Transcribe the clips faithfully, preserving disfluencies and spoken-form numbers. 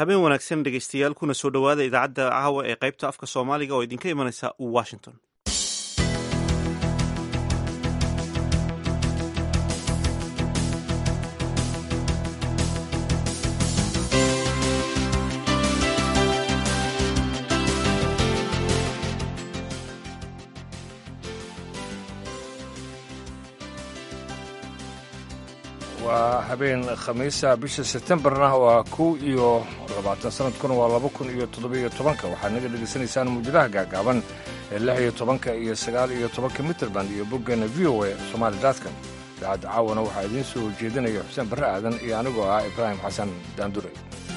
habeen wanaagsan dhegaystayaal kuna soo dhowaada idaacadda caawa ee qaybta afka soomaaliga oo idinka imanaysa washington. waa habeen khamiisa bisha sebtembarna waa kow iyo labaatan sanadkuna waa laba kun iyo toddobiyo tobanka waxaad naga dhegaysanaysaan muujadaha gaagaaban ee lix iyo tobanka iyo sagaal iyo tobanka mitrband iyo boggeena v o a somaali datcom idaacadda caawana waxaa idiin soo jeedinaya xuseen barre aadan iyo anigoo ah ibraahim xasan daandure.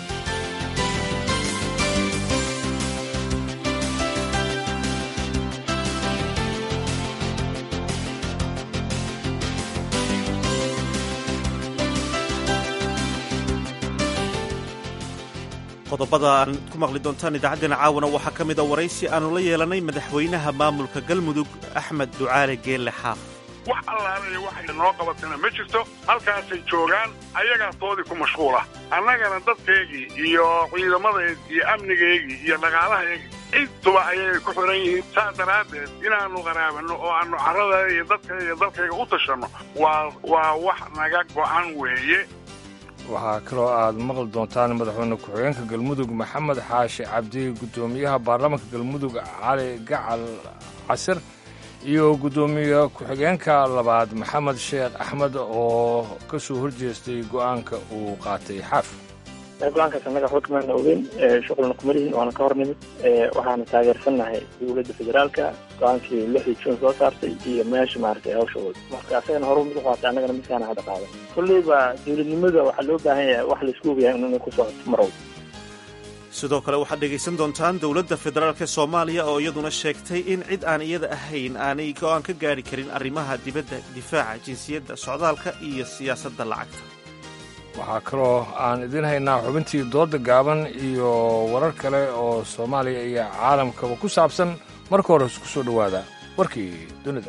qodobada aan ku maqli doontaan idaacaddeenna caawana waxaa ka mid a waraysi aanu la yeelanay madaxweynaha maamulka galmudug axmed ducaale geelle xaaf. wax allaalayo waxay noo qabatana ma jirto, halkaasay joogaan ayagaatoodii ku mashquula. annagana dadkaygii iyo ciidamadaydii iyo amnigaygii iyo dhaqaalahaygii intuba ayay ku xiran yihiin. saa daraaddeed inaannu qaraabanno oo aannu carrada iyo dadka iyo dalkayga u tashanno waa waa wax naga go'an weeye. waxaa kaloo aad maqli doontaan madaxweyne ku-xigeenka galmudug maxamed xaashi cabdi, guddoomiyaha baarlamaanka galmudug cali gacal casir iyo guddoomiye ku-xigeenka labaad maxamed sheekh axmed oo ka soo horjeestay go'aanka uu qaatay xaaf. go-aankaas annaga waxba kamaana ogeyn, shuqulna kuma lihin, waana ka hor nimid. waxaana taageersannahay dowladda federaalka go-aankii lixdii juun soo saartay iyo meesha maaragtay hawshooda. marka asagana horu mid u qaatay, annagana midkaana hadda qaadan. kolleyba dowladnimada waxaa loo baahan yahay wax laisku ogyahay inuna ku socoto marow. sidoo kale waxaad dhegaysan doontaan dowladda federaalka soomaaliya oo iyaduna sheegtay in cid aan iyada ahayn aanay go'aan ka gaari karin arrimaha dibadda, difaaca, jinsiyadda, socdaalka iyo siyaasadda lacagta. waxaa kaloo aan idiin haynaa xubintii dooda gaaban iyo warar kale oo soomaaliya iyo caalamkaba ku saabsan. marka hore isku soo dhowaada warkii dunida.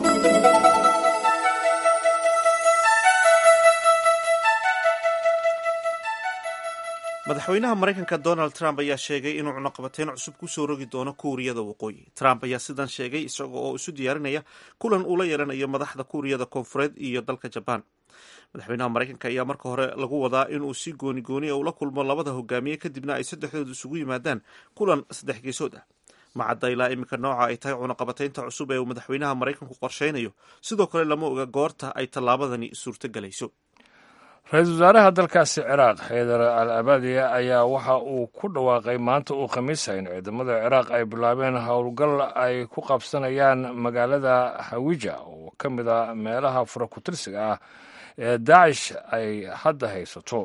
madaxweynaha maraykanka donald trump ayaa sheegay inuu cunaqabateyn cusub ku soo rogi doono kuuriyada waqooyi. trump ayaa sidan sheegay isaga oo isu diyaarinaya kulan uu la yeelanayo madaxda kuuriyada koonfureed iyo dalka jabaan. madaxweynaha maraykanka ayaa marka hore lagu wadaa inuu si gooni gooniya ula kulmo labada hogaamiye, kadibna ay saddexdoodu isugu yimaadaan kulan saddex geesood ah. macadda ilaa iminka nooca ay tahay cunaqabateynta cusub ee uu madaxweynaha maraykanku qorshaynayo. sidoo kale lama oga goorta ay tallaabadani suurtogelayso. ra-iisul wasaaraha dalkaasi ciraaq xaydar al abadiya ayaa waxa uu ku dhawaaqay maanta uu khamiisa in ciidamada ciraaq ay bilaabeen howlgal ay ku qabsanayaan magaalada hawija oo ka mid a meelaha furakutirsiga ah ee daacish ay hadda haysato.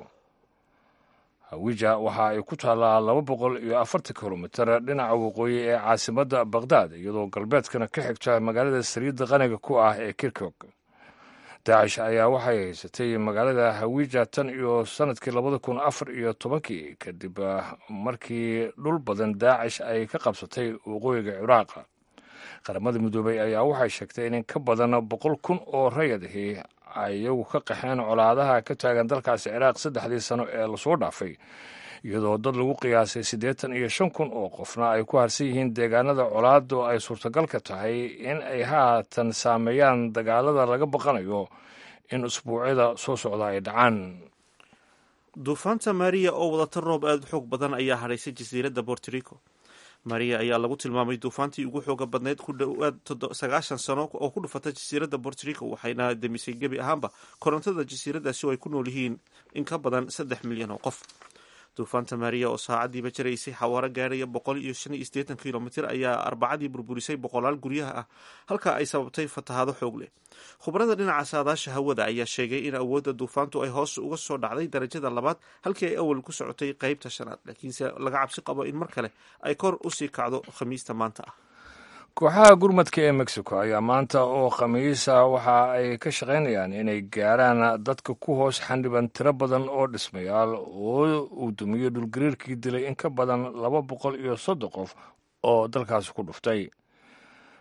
hawija waxa ay ku taallaa laba boqol iyo afartan kilomitir dhinaca waqooyi ee caasimadda baqhdaad, iyadoo galbeedkana ka xigta magaalada saliidda qaniga ku ah ee kirkuk. daacish ayaa waxay haysatay magaalada hawija tan iyo sannadkii labada kun afar iyo tobankii kadib markii dhul badan daacish ay ka qabsatay waqooyiga ciraaq. qaramada midoobay ayaa waxay sheegtay in in ka badan boqol kun oo rayadahi ay iyagu ka qaxeen colaadaha ka taagan dalkaasi ciraaq saddexdii sano ee lasoo dhaafay, iyadoo dad lagu qiyaasay siddeetan iyo shan kun oo qofna ay ku harsan yihiin deegaanada colaaddu ay suurtagalka tahay in ay haatan saameeyaan dagaalada laga baqanayo in usbuucyada soo socda ay dhacaan. duufaanta maria oo wadata roob aada u xoog badan ayaa hadhaysay jasiiradda borto rico. maria ayaa lagu tilmaamay duufaantii ugu xooga badneyd ku dhowaad sagaashan sano oo ku dhufata jasiiradda borto rico, waxayna demisay gebi ahaanba korontada jasiiraddaasi oo ay ku nool yihiin in ka badan saddex milyan oo qof. duufaanta maria oo saacadiiba jaraysay xawaaro gaadhaya boqol iyo shan iyo siddeetan kilomitir ayaa arbacadii burburisay boqolaal guryaha ah, halka ay sababtay fatahaado xoog leh. khubarada dhinaca saadaasha hawada ayaa sheegay in awoodda duufaantu ay hoos uga soo dhacday darajada labaad halkii ay awal ku socotay qaybta shanaad, laakiinse laga cabsi qabo in mar kale ay kor usii kacdo khamiista maanta ah. kooxaha gurmadka ee mexico ayaa maanta oo khamiisa waxa ay ka shaqaynayaan inay gaaraan dadka ku hoos xandhiban tiro badan oo dhismayaal oo uu dumiyo dhulgariirkii dilay in ka badan laba boqol iyo soddon qof oo dalkaasi ku dhuftay.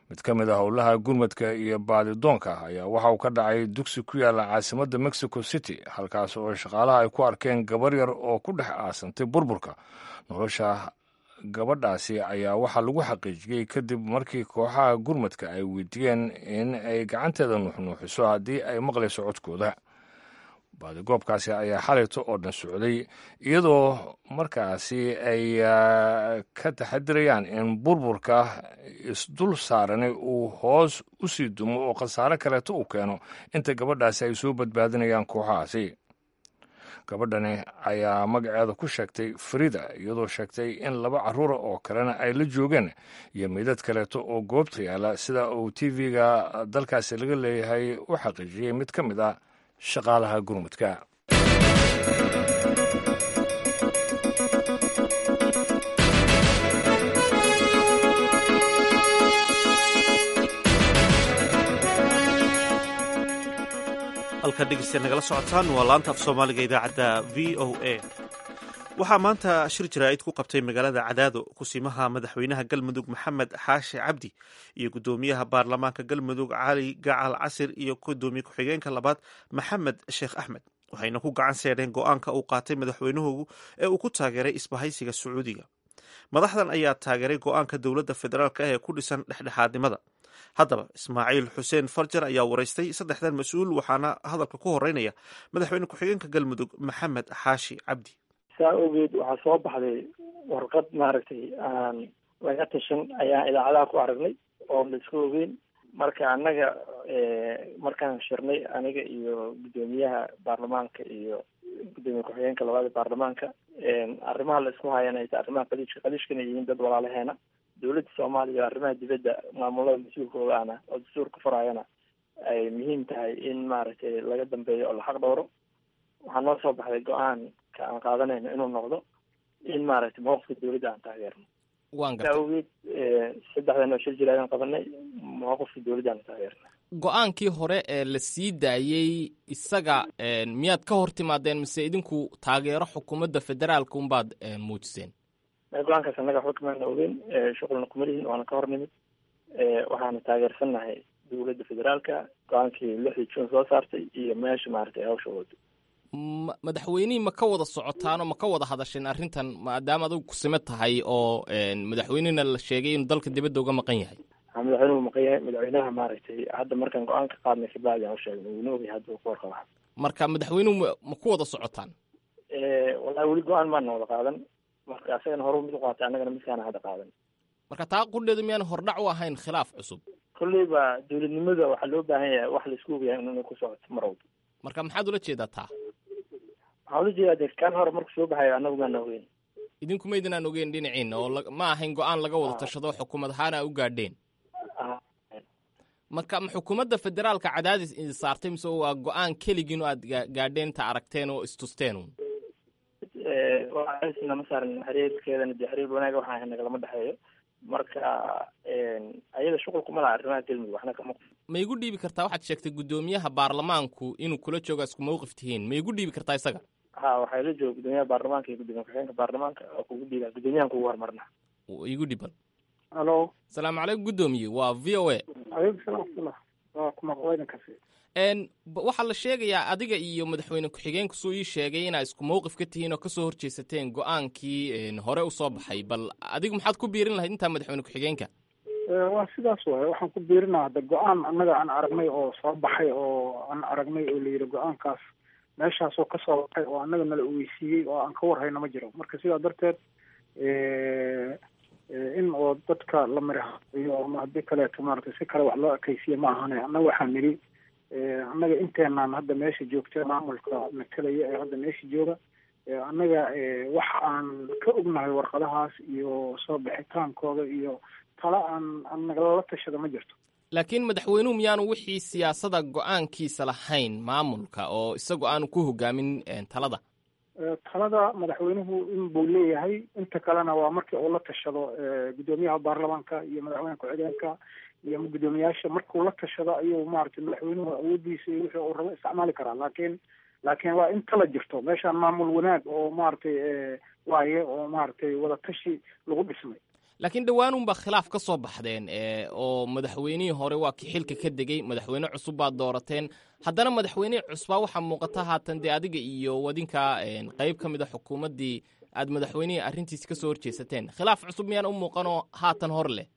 mid ka mid a howlaha gurmadka iyo baadidoonka ayaa waxa uu ka dhacay dugsi ku yaalla caasimadda mexico city halkaas oo shaqaalaha ay ku arkeen gabar yar oo ku dhex aasantay burburka nolosha gabadhaasi ayaa waxaa lagu xaqiijiyey kadib markii kooxaha gurmadka ay weydiiyeen in ay gacanteeda nuuxnuuxiso haddii ay maqlayso codkooda baadigoobkaasi ayaa xalayto oo dhan socday iyadoo markaasi ay ka taxadirayaan in burburka isdul saarani uu hoos u sii dumo oo khasaare kaleeto uu keeno inta gabadhaasi ay soo badbaadinayaan kooxahaasi gabadhani ayaa magaceeda ku sheegtay farida iyadoo sheegtay in laba carruura oo kalena ay la joogeen iyo meydad kaleeto oo goobta yaalla sida uu t v-ga dalkaasi laga leeyahay u xaqiijiyey mid ka mid ah shaqaalaha gurmudka halka dhegeystayaal nagala socotaan waa laanta af soomaaliga idaacadda v o a waxaa maanta shir jaraa'id ku qabtay magaalada cadaado kusimaha madaxweynaha galmudug maxamed xaashi cabdi iyo guddoomiyaha baarlamaanka galmudug cali gacal casir iyo gudoomiye ku-xigeenka labaad maxamed sheekh axmed waxayna ku gacan seedheen go-aanka uu qaatay madaxweynuhu ee uu ku taageeray isbahaysiga sacuudiga madaxdan ayaa taageeray go-aanka dowladda federaalk ee ku dhisan dhexdhexaadnimada haddaba ismaaciil xuseen farjar ayaa waraystay saddexdan mas-uul waxaana hadalka ku horeynaya madaxweyne ku-xigeenka galmudug maxamed xaashi cabdi saa ogeed waxaa soo baxday warqad maaragtay aan laga tashan ayaan idaacadaha ku aragnay oo la iska ogeyn marka annaga markaan shirnay aniga iyo guddoomiyaha baarlamaanka iyo guddoomiye ku-xigeenka labaada baarlamaanka arrimaha la isku hayana ta arrimaha qaliishka qaliishkana yihiin dad walaalaheena dowladda soomaaliya arrimaha dibadda maamulada mas-uulkooda ana oo dastuurka faraayana ay muhiim tahay in maaragtay laga dambeeyo oo la xaq dhowro waxaa noo soo baxday go-aanka aan qaadanayno inuu noqdo in maaragtay mawqifka dowladda aan taageerno saa ogeed saddexdan oo shir jiraadaan qabanay mawqifka dowladda aan taageerna go-aankii hore ee la sii daayey isaga miyaad ka hor timaadeen mise idinku taageero xukuumadda federaalka unbaad muujiseen go-aankaas annaga waxba kamaana ogeyn shuqulna kuma lihin waana ka hor nimid waxaana taageersannahay dowladda federaalka go-aankii lixdii june soo saartay iyo meesha maaragtay hawsha wado ma madaxweynihii ma ka wada socotaanoo ma ka wada hadasheen arrintan maadaama adigu kusime tahay oo madaxweynihina la sheegay inuu dalka dibadda uga maqan yahay madaxweynuhu maqan yahay madaxweynaha maaragtay hadda markaan go-aan ka qaadnay kabacdi aan usheegnay wuuna ogyahay hadda ku warqaba marka madaxweynuhu ma ku wada socotaan wallahi weli go-aan maana wada qaadan marka asagana horu mid u qaatay annagana midkaana hadda qaadan marka taa qudheedu miyaan hordhac u ahayn khilaaf cusub kolleyba dowladnimada waxaa loo baahan yahay wax laisku ogyahay inuna ku socoto mar walba marka maxaad ula jeedaa taa waxaan ula jeedaa de kaan hore marku soo baxayo annagu maana ogeyn idinku maydinaan ogeyn dhinaciina oo ma ahayn go-aan laga wada tashado xukuumad ahaan a u gaadheen marka ma xukuumadda federaalka cadaadis idi saartay mise waa go-aan keligiin oo aad gaadheen inta aragteen oo istusteen un nama saaran xiriirkeedana dee xiriir wanaaga waxaa ahay nagalama dhexeeyo marka ayada shuqulkuma laha arrimaha galmudug waxna kama ma igu dhiibi kartaa waxaad sheegtay guddoomiyaha baarlamaanku inuu kula jooga isku mawqif tihiin ma igu dhiibi kartaa isaga ha waxaa la jooga guddoomiyaha baarlamaanka iyo guddoomiye ku-xigeenka baarlamaanka oo kugu dhiiba guddoomiyahan kugu hormarna igu dhiban halo asalaamu calaykum guddoomiye waa v o a alaykum salam waraxmatullah waa kumaqweynankasi waxaa la sheegayaa adiga iyo madaxweyne ku-xigeenku suu ii sheegay inaa isku mawqif ka tihiin oo kasoo horjeesateen go-aankii hore usoo baxay bal adigu maxaad ku biirin lahayd intaa madaxweyne ku-xigeenka waa sidaas waay waxaan ku biirinaa hadda go-aan annaga aan aragnay oo soo baxay oo aan aragnay oo la yidhi go-aankaas meeshaasoo kasoo baxay oo annaga nala ogeysiiyey oo aan ka warhayna ma jiro marka sidaa darteed in oo dadka la marihayo ama haddii kaleeto maaragtay si kale wax loo ekaysiya ma ahane annaga waxaan nidhi annaga inteenaan hadda meesha joogta maamulka matalaya ee hadda meesha jooga annaga wax aan ka ognahay warqadahaas iyo soo bixitaankooda iyo tala aan aan nagalala tashada ma jirto laakiin madaxweynuhu miyaanu wixii siyaasada go-aankiisa lahayn maamulka oo isagu aanu ku hogaamin talada talada madaxweynuhu in buu leeyahay inta kalena waa markii uu la tashado guddoomiyaha baarlamaanka iyo madaxweyne ku-xigeenka iyo guddoomiyaasha markuu la tashado ayuu maaragtay madaxweynuhu awoodiisa iyo wixii uu rabo isticmaali karaa laakiin laakiin waa in tala jirto meeshaan maamul wanaag oo maaragtay waaye oo maaragtay wada tashi lagu dhismay laakiin dhowaan unbaa khilaaf ka soo baxdeen oo madaxweynihii hore waa ki xilka ka degey madaxweyne cusub baad doorateen haddana madaxweynihii cusbaa waxaa muuqata haatan dee adiga iyo wadinka qayb ka mid a xukuumaddii aad madaxweynihii arrintiisi ka soo horjeesateen khilaaf cusub miyaan u muuqanoo haatan hor leh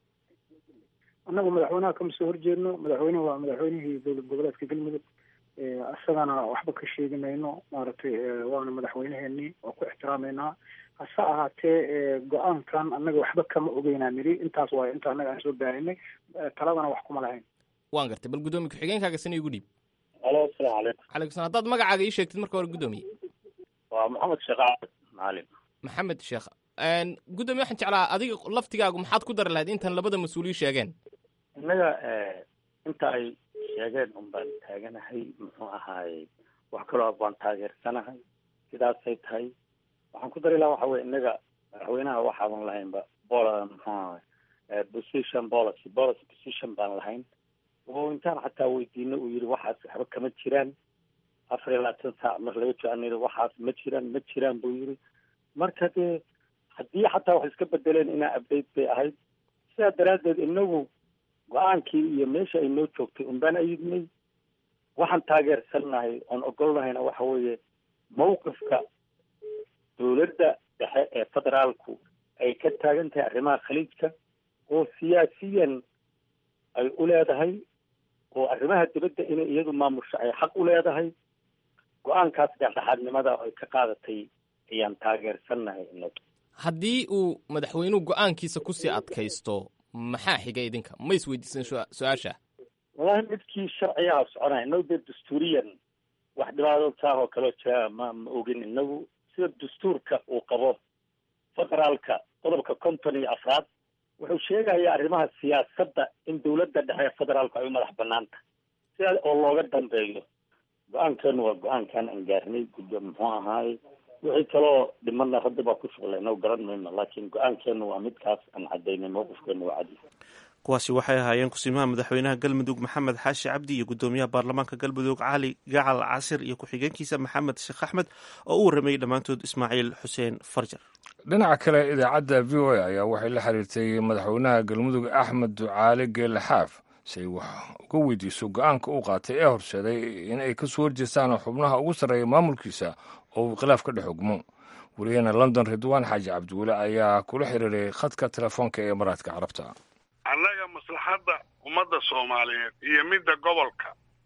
annagu madaxweynaha kama soo horjeedno madaxweynuhu waa madaxweynihii dowlad goboleedka galmudug isagana waxba ka sheegi mayno maaragtay waana madaxweyneheenii oo ku ixtiraameynaa hase ahaatee go-aankan annaga waxba kama ogeynaa niri intaas waayo inta annaga aan soo baahinay taladana wax kuma lahayn waan gartay bal guddoomiye ku-xigeenkaaga sina igu dhiib alo asalaamu calaykum calaykum salam haddaad magacaaga ii sheegtid marka hore guddoomiye waa maxamed sheekh macalin maxamed sheekh guddoomiye waxaan jeclaa adiga laftigaagu maxaad ku dari lahayd intan labada mas-uuliyi sheegeen innaga inta ay sheegeen un baan taaganahay muxuu ahaaye wax kaloo baan taageersanahay sidaasay tahay waxaan ku dari lahaa waxa weye innaga madaxweynaha waxaadan lahaynba bol muxuu ahaay position policy policy position baan lahayn oo intaan xataa weydiino uu yidhi waxaas waxba kama jiraan afar iyo labaatan saac mar laga jooanayda waxaas ma jiraan ma jiraan buu yidhi marka dee haddii xataa wax iska bedeleen inaa update bay ahayd sidaa daraaddeed inagu go-aankii iyo meesha ay noo joogtay unbaan ayidnay waxaan taageersannahay oon ogolnahayna waxa weeye mawqifka dowladda dhexe ee federaalku ay ka taagan tahay arrimaha khaliijka oo siyaasiyan ay u leedahay oo arrimaha dibadda inay iyadu maamusho ay xaq u leedahay go-aankaas dhexdhexaadnimada ay ka qaadatay ayaan taageersannahay inagu haddii uu madaxweynuhu go-aankiisa kusii adkaysto maxaa xiga idinka ma isweydiisan su-aasha wallahi midkii sharciyaha soconaya inagu dee dastuuriyan wax dhibaato saah oo kaloo jira ma ma ogin inagu sida dastuurka uu qabo federaalka qodobka konton iyo afraad wuxuu sheegayaa arrimaha siyaasadda in dawladda dhexe ee federaalku ay u madax banaan tahay sidaa oo looga dambeeyo go-aankeenu waa go-aankaan aan gaarnay guddo muxuu ahaaye wixii kaloo dhimadna raddi baa ku shuqlay inagu garan mayno laakiin go-aankeenu waa midkaas aan cadaynay mawqifkeenu waa cadi kuwaasi waxay ahaayeen kusimaha madaxweynaha galmudug maxamed xaashi cabdi iyo guddoomiyaha baarlamaanka galmudug cali gacal casir iyo ku-xigeenkiisa maxamed sheekh axmed oo u warramayey dhammaantood ismaaciil xuseen farjar dhinaca kale idaacadda v o a ayaa waxay la xiriirtay madaxweynaha galmudug axmed ducaale geelle xaaf si ay wax uga weydiiso go-aanka uu qaatay ee horseeday in ay ka soo horjeestaan xubnaha ugu sarreeya maamulkiisa oo uu khilaaf ka dhex ogmo wariyahena london ridwaan xaaji cabdiweli ayaa kula xiriiray khadka telefoonka ee maraadka carabta annaga maslaxadda ummadda soomaaliyeed iyo midda gobolka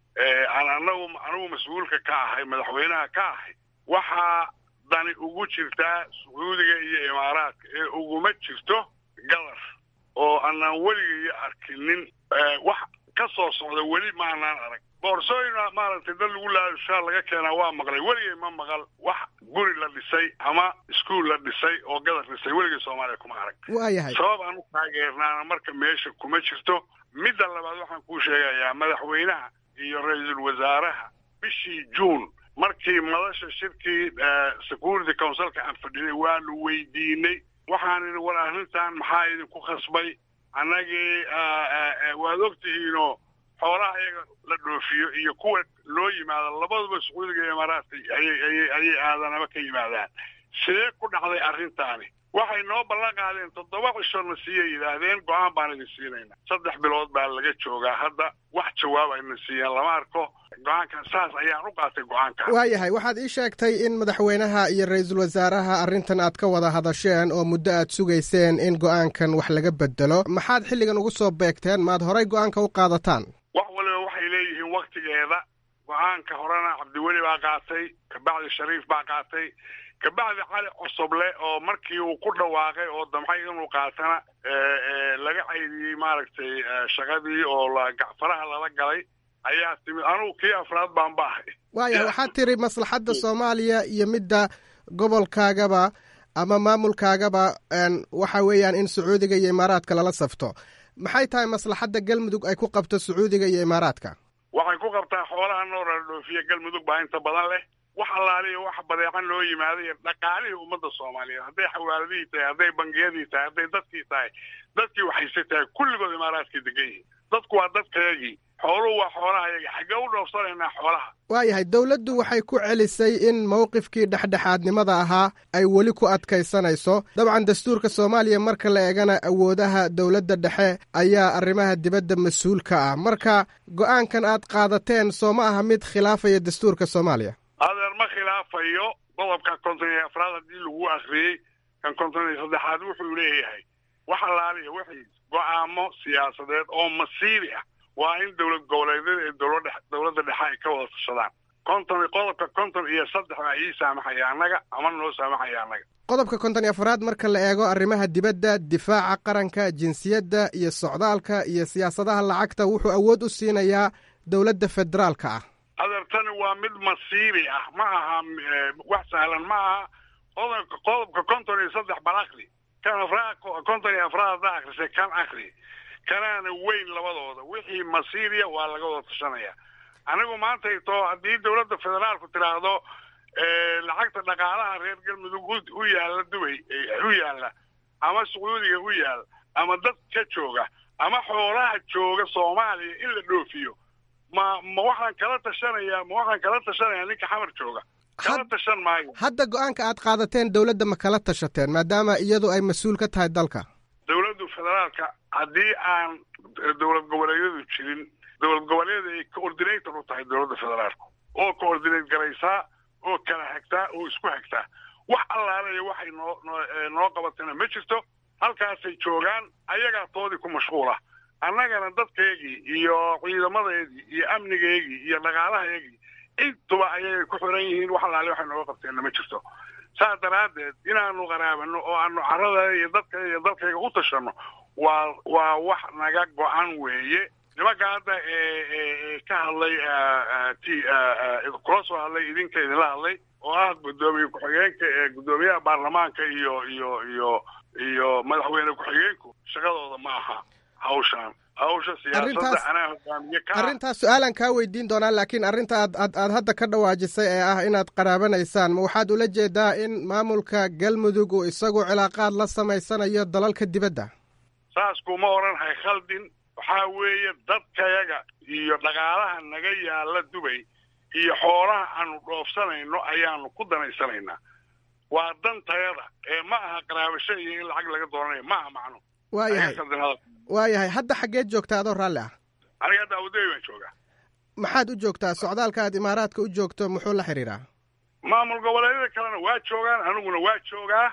aan anagu anigu mas-uulka ka ahay madaxweynaha ka ahay waxaa dani ugu jirtaa sacuudiga iyo imaaraadka ee uguma jirto gadar oo aanaan weligaiyo arkinin wax ka soo socda weli maanaan arag boorsooyina maaragtay dad lagu laashaa laga keenaa waa maqlay weligay ma maqal wax guri la dhisay ama iskuol la dhisay oo gadar dhisay weligay soomaaliya kuma arag waayahay sabab aan u taageernaana marka meesha kuma jirto midda labaad waxaan kuu sheegayaa madaxweynaha iyo ra-iisul wasaaraha bishii juun markii madasha shirkii security councilka aan fadhinay waanu weydiinay waxaan idhi war arrintan maxaa idinku khasbay annagii waad ogtihiinoo xoolaha iyaga la dhoofiyo iyo kuwa loo yimaado labaduba sacuudiga iyo imaaraadka ayay ayay ayay aadanaba ka yimaadaan sidee ku dhacday arrintaani waxay noo ballan qaadeen toddoba cishorna siiyay yidhaahdeen go-aan baan idin siinayna saddex bilood baa laga joogaa hadda wax jawaab ayna siiyeen lama arko go-aankan saas ayaan u qaatay go-aanka waayahay waxaad ii sheegtay in madaxweynaha iyo ra-iisul wasaaraha arrintan aad ka wada hadasheen oo muddo aad sugayseen in go-aankan wax laga bedelo maxaad xilligan ugu soo beegteen maad horay go-aanka u qaadataan wax waliba waxay leeyihiin waktigeeda go-aanka horena cabdiweli baa qaatay kabacdi shariif baa qaatay kabacdi cali cosoble oo markii uu ku dhawaaqay oo damcay inuu qaatana laga caydiyey maaragtay shaqadii oo gacfaraha lala galay ayaa timid anugu kii afraad baan ba ahay waayahay waxaad tiri maslaxadda soomaaliya iyo midda gobolkaagaba ama maamulkaagaba waxa weeyaan in sacuudiga iyo imaaraadka lala safto maxay tahay maslaxadda galmudug ay ku qabto sacuudiga iyo imaaraadka waxay ku qabtaa xoolaha noora dhoofiya galmudug baa inta badan leh wax allaaliya wax badeecan loo yimaadayo dhaqaalihii ummadda soomaaliyeed hadday xawaaladihii tahay hadday bangiyadii tahay hadday dadkii tahay dadkii waxayse tahay kulligood imaaraadkay degan yihiin dadku waa dadkayagii xooluhu waa xoolahayagii xaggee u dhoofsanaynaa xoolaha waayahay dowladdu waxay ku celisay in mowqifkii dhexdhexaadnimada ahaa ay weli ku adkaysanayso dabcan dastuurka soomaaliya marka la eegana awoodaha dowladda dhexe ayaa arrimaha dibadda mas-uul ka ah marka go'aankan aad qaadateen soo ma aha mid khilaafaya dastuurka soomaaliya adeer ma khilaafayo qodobka konton iyo afraad haddii lagu akhriyey kan konton iyo saddexaad wuxuu leeyahay wax allaaliya wixii go'aamo siyaasadeed oo masiiri ah waa in dowlad goboleedyada ee dowladda dhexe ay ka wada tashadaan konton qodobka konton iyo saddex baa ii saamaxaya annaga ama noo saamaxaya annaga qodobka konton iyo afraad marka la eego arrimaha dibadda difaaca qaranka jinsiyadda iyo socdaalka iyo siyaasadaha lacagta wuxuu awood u siinayaa dowladda federaalka ah adeertani waa mid masiiri ah ma aha wax sahlan ma aha qodobka qodobka konton iyo saddex bal akri kan afraad konton iyo afraad haddaa akrisay kan akri kanaana weyn labadooda wixii masiiriya waa laga wada tashanaya anigu maanta ito haddii dowladda federaalku tidhaahdo lacagta dhaqaalaha reer galmudug u yaalla dubay u yaalla ama sacuudiga u yaalla ama dad ka jooga ama xoolaha jooga soomaaliya in la dhoofiyo ma ma waxaan kala tashanayaa ma waxaan kala tashanayaa ninka xamar jooga kala tashan maayo hadda go-aanka aad qaadateen dowladda ma kala tashateen maadaama iyadu ay mas-uul ka tahay dalka dowladdu federaalka haddii aan dowlad goboleedyadu jirin dowlad goboleedyada ay coordinator u tahay dowladda federaalka oo coordinate garaysaa oo kala hagtaa oo isku hagtaa wax allaaleya waxay noo noo qabatana ma jirto halkaasay joogaan ayagaa toodii ku mashquula annagana dadkaygii iyo ciidamadeedii iyo amnigeygii iyo dhaqaalahaygii intuba ayay ku xiran yihiin wax allaale waxay nooga qabteenna ma jirto saas daraaddeed inaanu qaraabano oo aanu carada iyo dadka iyo dalkayga u tashanno waa waa wax naga go-an weeye nimanka hadda ee ka hadlay t kula soo hadlay idinka idinla hadlay oo ah guddoomiye ku-xigeenka ee guddoomiyaha baarlamaanka iyo iyo iyo iyo madaxweyne ku-xigeenku shaqadooda ma aha hawshaan hawsha siyaasadda anaa hogaamiye ka arrintaas su-aalan kaa weydiin doonaa laakiin arrinta aad aad aad hadda ka dhawaajisay ee ah inaad qaraabanaysaan ma waxaad ula jeedaa in maamulka galmudug uu isagu cilaaqaad la samaysanayo dalalka dibadda saas kuma odhanhay khaldin waxaa weeye dadkayaga iyo dhaqaalaha naga yaalla dubay iyo xoolaha aanu dhoofsanayno ayaanu ku danaysanaynaa waa dantayada ee ma aha qaraabasho iyo in lacag laga doonanayo ma aha macno waayahay waayahay hadda xaggeed joogtaa adoo raalli ah aniga hadda abudabi baan joogaa maxaad u joogtaa socdaalka aad imaaraadka u joogto muxuu la xidhiidhaa maamul goboleedyada kalena waa joogaan aniguna waa joogaa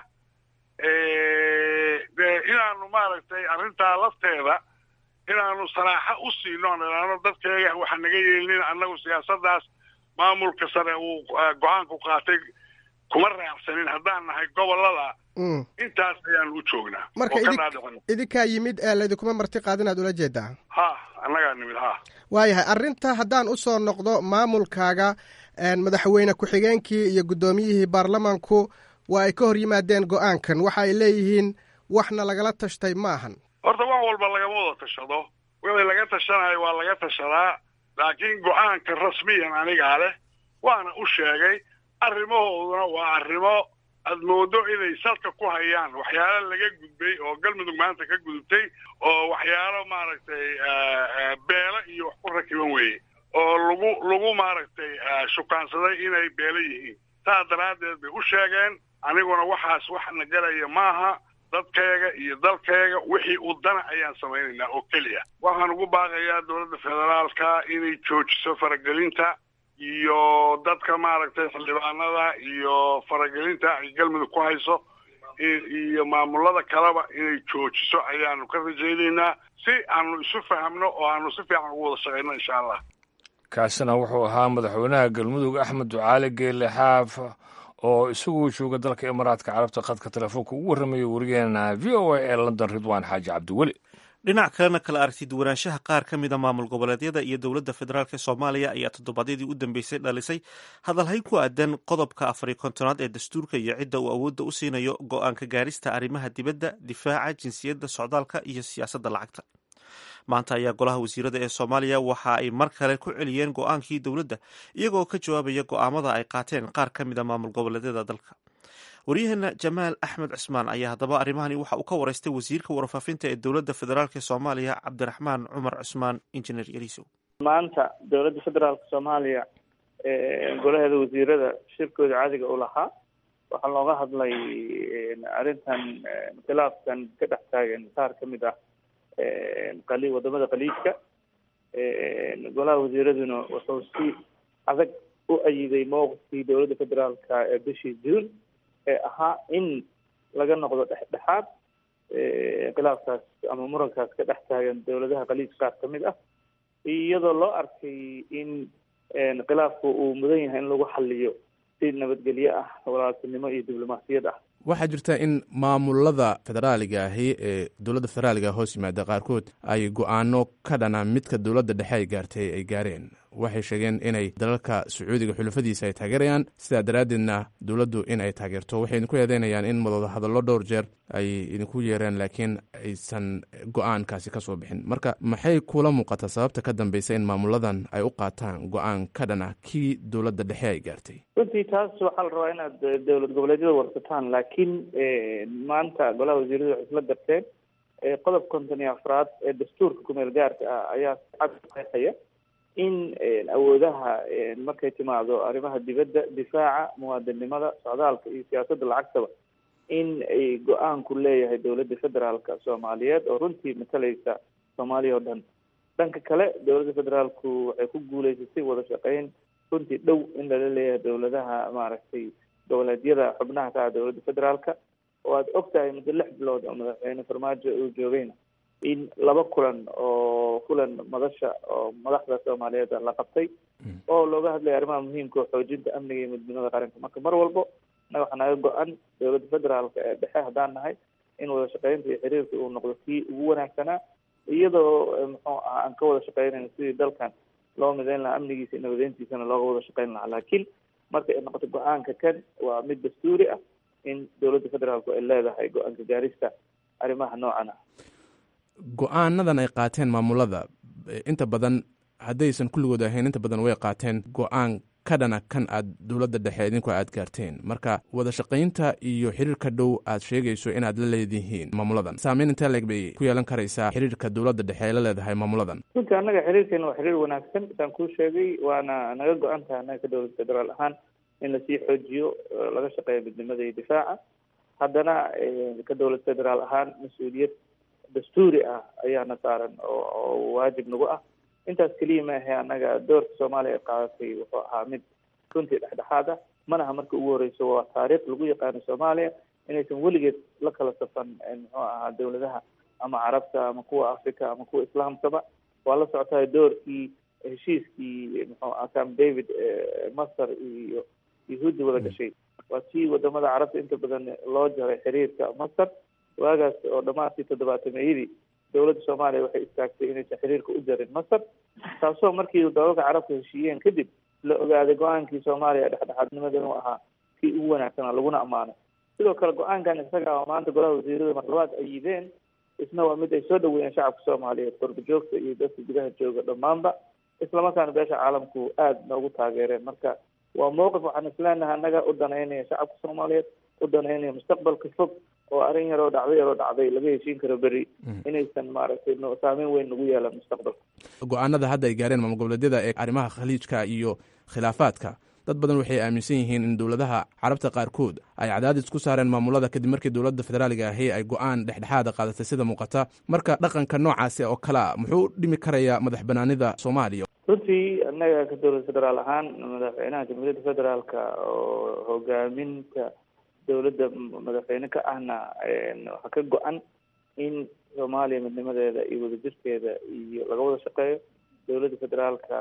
inaanu maaragtay arrintaa lafteeda inaanu saraaxa u siino ano dadkayga waxa naga yeelnin annagu siyaasaddaas maamulka sare uu go-aanku qaatay kuma raacsanin haddaan nahay gobolada intaas ayaanu u joognaa marka idinkaa yimid ee laydinkuma marti qaadin aad ula jeedaa ha annagaa nimid ha waayahay arrinta haddaan u soo noqdo maamulkaaga madaxweyne ku-xigeenkii iyo guddoomiyihii baarlamaanku waa ay ka hor yimaadeen go-aankan waxa ay leeyihiin waxna lagala tashtay ma ahan horta wax walba lagama wada tashado wixii laga tashanayo waa laga tashadaa laakiin go-aanka rasmiyan anigaa leh waana u sheegay arrimahooduna waa arrimo aad moodo inay salka ku hayaan waxyaalo laga gudbay oo galmudug maanta ka gudubtay oo waxyaalo maaragtay beelo iyo wax ku rakiban weeye oo lagu lagu maaragtay shukaansaday inay beelo yihiin saas daraaddeed bay u sheegeen aniguna waxaas wax na galaya maaha dadkayga iyo dalkayga wixii u dana ayaan samaynaynaa oo keliya waxaan ugu baaqayaa dowladda federaalka inay joojiso faragelinta iyo dadka maaragtay xildhibaanada iyo faragelinta ay galmudug ku hayso iyo maamulada kaleba inay joojiso ayaanu ka rajaynaynaa si aanu isu fahamno oo aanu si fiican ugu wada shaqayno insha allah kaasina wuxuu ahaa madaxweynaha galmudug axmed ducaale geelle xaaf oo isagu jooga dalka imaaraadka carabta khadka telefoonka ugu warramaya warigeena v o a ee london ridwaan xaaji cabdiweli dhinac kalena kala aragti duwanaanshaha qaar ka mida maamul goboleedyada iyo dowladda federaalk ee soomaaliya ayaa toddobaadyadii u dambeysay dhalisay hadalhayn ku aadan qodobka afariy kontonaad ee dastuurka iyo cidda uu awoodda u siinayo go-aanka gaarista arrimaha dibadda difaaca jinsiyadda socdaalka iyo siyaasadda lacagta maanta ayaa golaha wasiirada ee soomaaliya waxa ay mar kale ku celiyeen go-aankii dowladda iyagoo ka jawaabaya go-aamada ay qaateen qaar ka mid a maamul goboleedyada dalka. waryaheena jamaal axmed cusmaan ayaa haddaba arrimahani waxa uu ka wareystay wasiirka warfaafinta ee dowladda federaalk soomaaliya cabdiraxmaan cumar cusmaan injineer yariisow. maanta dowladda federaalka soomaaliya golaheeda wasiirada shirkooda caadiga u lahaa waxaa looga hadlay arrintan khilaafkan ka dhex taagan qaar ka mid ah qali wadamada khaliijka. golaha wasiiraduna wuxuu si adag u ayiday mowqifkii dowladda federaalka ee bishii juun ee ahaa in laga noqdo dhexdhexaad khilaafkaas ama murankaas ka dhex taagan dowladaha khaliij qaar ka mid ah, iyadoo loo arkay in khilaafku uu mudan yahay in lagu xaliyo si nabadgelyo ah, walaaltinimo iyo diblomaasiyad ah. waxaa jirta in maamulada federaaliga ahi ee dowladda federaaliga hoos yimaada qaarkood ay go-aano ka dhana midka dowladda dhexe ay gaartay ay gaareen. waxay sheegeen inay dalalka sacuudiga xulafadiisa ay taageerayaan, sidaa daraaddeedna dowladdu in ay taageerto. waxay idinku eedeynayaan in madooda hadallo dhowr jeer ay idinku yeereen laakiin aysan go-aankaasi ka soo bixin. marka maxay kula muuqataa sababta ka dambaysa in maamuladan ay u qaataan go-aan ka dhana kii dowladda dhexe ay gaartay? runtii taas waxaa la rabaa inaad dowlad goboleedyada warsataan, laakiin maanta golaha wasiiradu waxay isla garteen qodob konton iyo afraad ee dastuurka kumeel gaarka ah ayaa cad qeexaya in awoodaha markay timaado arrimaha dibadda, difaaca, muwaadinimada, socdaalka iyo siyaasadda lacagtaba in ay go-aanku leeyahay dowladda federaalka soomaaliyeed oo runtii matalaysa soomaaliya oo dhan. dhanka kale dowladda federaalku waxay ku guuleysatay wada shaqeyn runtii dhow in lala leeyahay dowladaha maaragtay goboleedyada xubnaha ka ah dowladda federaalka, oo aada og tahay muddo lix bilood oo madaxweyne farmaajo uu joogayna in laba kulan oo kulan madasha oo madaxda soomaaliyeed la qabtay oo looga hadlaya arrimaha muhiimka oo xoojinta amniga iyo midnimada qaranka. marka mar walbo innaga waxaa naga go-an dowladda federaalka ee dhexe haddaan nahay in wada shaqeynta iyo xiriirka uu noqdo kii ugu wanaagsanaa, iyadoo muxuu ah aan ka wada shaqeynayno sidii dalkan loo midayn lahaa, amnigiisa iyo nabadeyntiisana looga wada shaqeyn lahaa. laakiin marka ay noqoto go-aanka kan waa mid dastuuri ah in dowladda federaalku ay leedahay go-aanka gaarista arrimaha noocan ah. go-aanadan ay qaateen maamulada inta badan haddaysan kulligood ahayn, inta badan way qaateen go-aan ka dhana kan aad dowladda dhexe idinku aad gaarteen. marka wada shaqaynta iyo xiriirka dhow aad sheegayso inaad la leedihiin maamuladan, saameyn intee leeg bay ku yeelan karaysaa xiriirka dowladda dhexe ay la leedahay maamuladan? runtii annaga xiriirkeena waa xiriir wanaagsan saan kuu sheegay, waana naga go-an tahay annaga ka dowlad federaal ahaan in lasii xoojiyo, laga shaqeeyo midnimada iyo difaaca. haddana ka dowlad federaal ahaan mas-uuliyad dastuuri ah ayaana saaran oo waajib nagu ah. intaas keliya maahe annaga doorka soomaaliya ay qaadatay wuxuu ahaa mid runtii dhexdhexaad ah, manaha marka ugu horeyso waa taariikh lagu yaqaano soomaaliya inaysan weligeed la kala safan muxuu ahaa dowladaha ama carabta ama kuwa africa ama kuwa islaamkaba. waa la socotahay doorkii heshiiskii muxuu aha camp david masar iyo yahuudda wada gashay, waa tii wadamada carabta inta badan loo jaray xiriirka masar. waagaas oo dhamaadkii toddobaatameyadii dowladda soomaaliya waxay istaagtay inaysan xiriirka u jarin masar, taasoo markii dalalka carabka heshiiyeen kadib la ogaaday go-aankii soomaaliya dhexdhexaadnimada inuu ahaa kii ugu wanaagsanaa laguna ammaanay. sidoo kale go-aankan isaga oo maanta golaha wasiirada marlabaad ay yideen isna waa mid ay soo dhaweeyeen shacabka soomaaliyeed, qurba joogta iyo dadka gudaha jooga dhammaanba, islamarkaana beesha caalamku aada noogu taageereen. marka waa mowqif waxaan isleenahay annaga u danaynaya shacabka soomaaliyeed, u danaynaya mustaqbalka fog oo arrin yaroo dhacday yaroo dhacday laga heshiin karo beri inaysan maaragtay saameyn weyn nagu yeelan mustaqbalka. go-aanada hadda ay gaareen maamul goboleedyada ee arrimaha khaliijka iyo khilaafaadka, dad badan waxay aaminsan yihiin in dowladaha carabta qaarkood ay cadaadis ku saareen maamulada kadib markii dowladda federaaliga ahi ay go-aan dhexdhexaada qaadatay sida muuqata. marka dhaqanka noocaasi oo kalea muxuu dhimi karayaa madax banaanida soomaaliya? runtii annaga ka dowlad federaal ahaan madaxweynaha jamhuuriyadda federaalka oo hogaaminta dowladda madaxweyne ka ahna waxaa ka go-an in soomaaliya midnimadeeda iyo wadajirkeeda iyo laga wada shaqeeyo. dowladda federaalka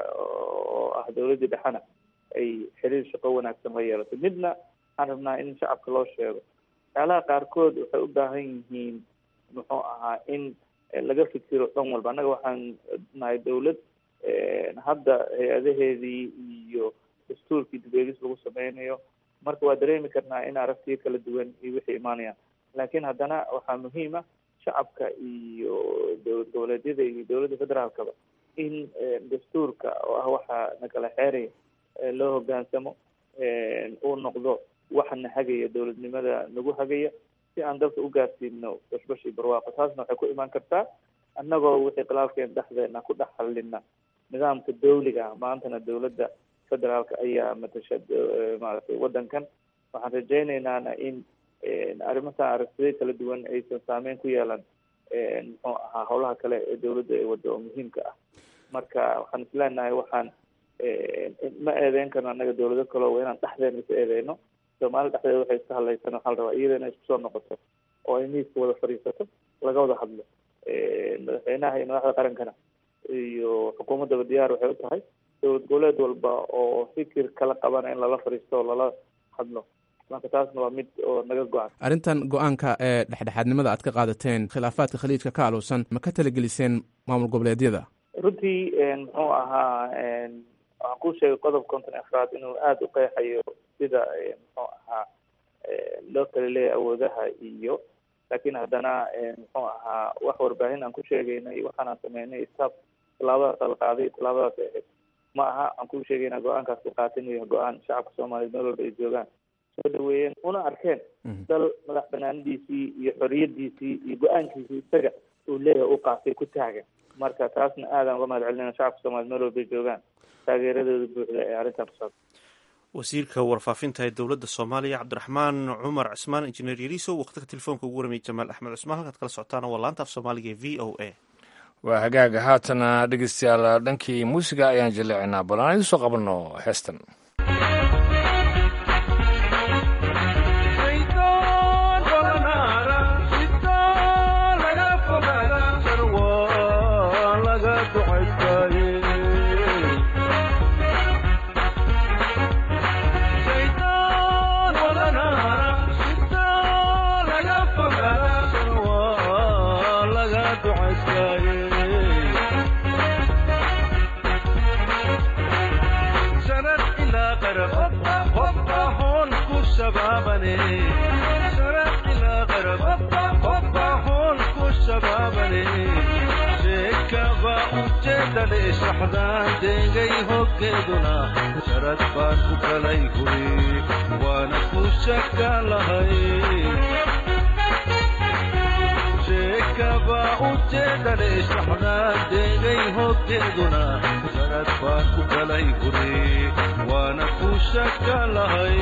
oo ah dowladdii dhexena ay xiriir shaqo wanaagsan la yeelato. midna waxaan rabnaa in shacabka loo sheego waxyaalaha qaarkood waxay u baahan yihiin muxuu ahaa in laga fikiro dhan walba. annaga waxaan nahay dowlad hadda hay-adaheedii iyo dastuurkii dib-eegis lagu sameynayo, marka waa dareemi karnaa in aragtiyo kala duwan iyo wixii imaanayaan. laakiin haddana waxaa muhiim ah shacabka iyo dowlad goboleedyada iyo dowladda federaalkaba in dastuurka oo ah waxaa nakala xeeraya loo hoggaansamo uu noqdo waxana hagaya dowladnimada nagu hagaya si aan dalka u gaarsiino bashbash iyo barwaaqo. taasna waxay ku imaan kartaa annagoo wixii khilaafkeen dhexdeena ku dhex hallina nidaamka dawliga ah. maantana dowladda federaalka ayaa matasha maaragtay waddankan. waxaan rajaynaynana in arrimaha aragtiday kala duwan aysan saameyn ku yeelan muxuu ahaa howlaha kale ee dowladda ee wadda oo muhiimka ah. marka waxaan isleenahay waxaan ma eedeyn karno annaga dowlado kaleo waa inaan dhexdeena is eedeyno. soomaali dhexdeeda waxay iska hadlaysan waxaa la rabaa iyadana isku soo noqoto oo ay miiska wada fadhiisato laga wada hadlo. madaxweynaha iyo madaxda qarankana iyo xukuumaddaba diyaar waxay u tahay dowlad goboleed walba oo fikir kala qabana in lala fadhiisto oo lala hadlo. marka taasna waa mid oo naga go-an. arrintan go-aanka ee dhexdhexaadnimada aad ka qaadateen khilaafaadka khaliijka ka aluusan ma ka talageliseen maamul goboleedyada? runtii muxuu ahaa waxaan ku sheegay qodob konton afraad inuu aada u qeexayo sida muxuu ahaa loo kala leeyahay awoodaha iyo laakiin haddana muxuu ahaa wax warbaahin aan ku sheegayna iyo waxaan aan sameynay istaab tallaabadaas la qaaday tallaabadaas ahayd ma aha aan ku sheegayna go-aankaas ku qaata inuu yahay go-aan shacabka soomaaliyeed meel walba ay joogaan soo dhaweeyeen una arkeen dal madax banaanidiisii iyo xoriyadiisii iyo go-aankiisii isaga uu leeyahay u qaatay ku taagan. marka taasna aadaan uga mahad celinayna shacabka soomaliyeed meel walba ay joogaan taageeradooda buuxda ee arrintan ku saabsan. wasiirka warfaafinta ee dowladda soomaaliya cabdiraxmaan cumar cismaan injineer yariiso waqtiga telefoonka ugu warmiyey jamaal axmed cusmaan. halkaad kala socotaana waa laanta af soomaaliga ee v o a. waa hagaaga haatana dhegeystayaal dhankii muusiga ayaan jaleecinaa bal aan idin soo qabanno heestan. saxdaan deegay hoggeeduna sharad baan ku kalay guri waana ku shaka lahay sheekaba ujeedale saxdaan deegay hoggeeduna sharad baan ku kalay guri waana ku shaka lahay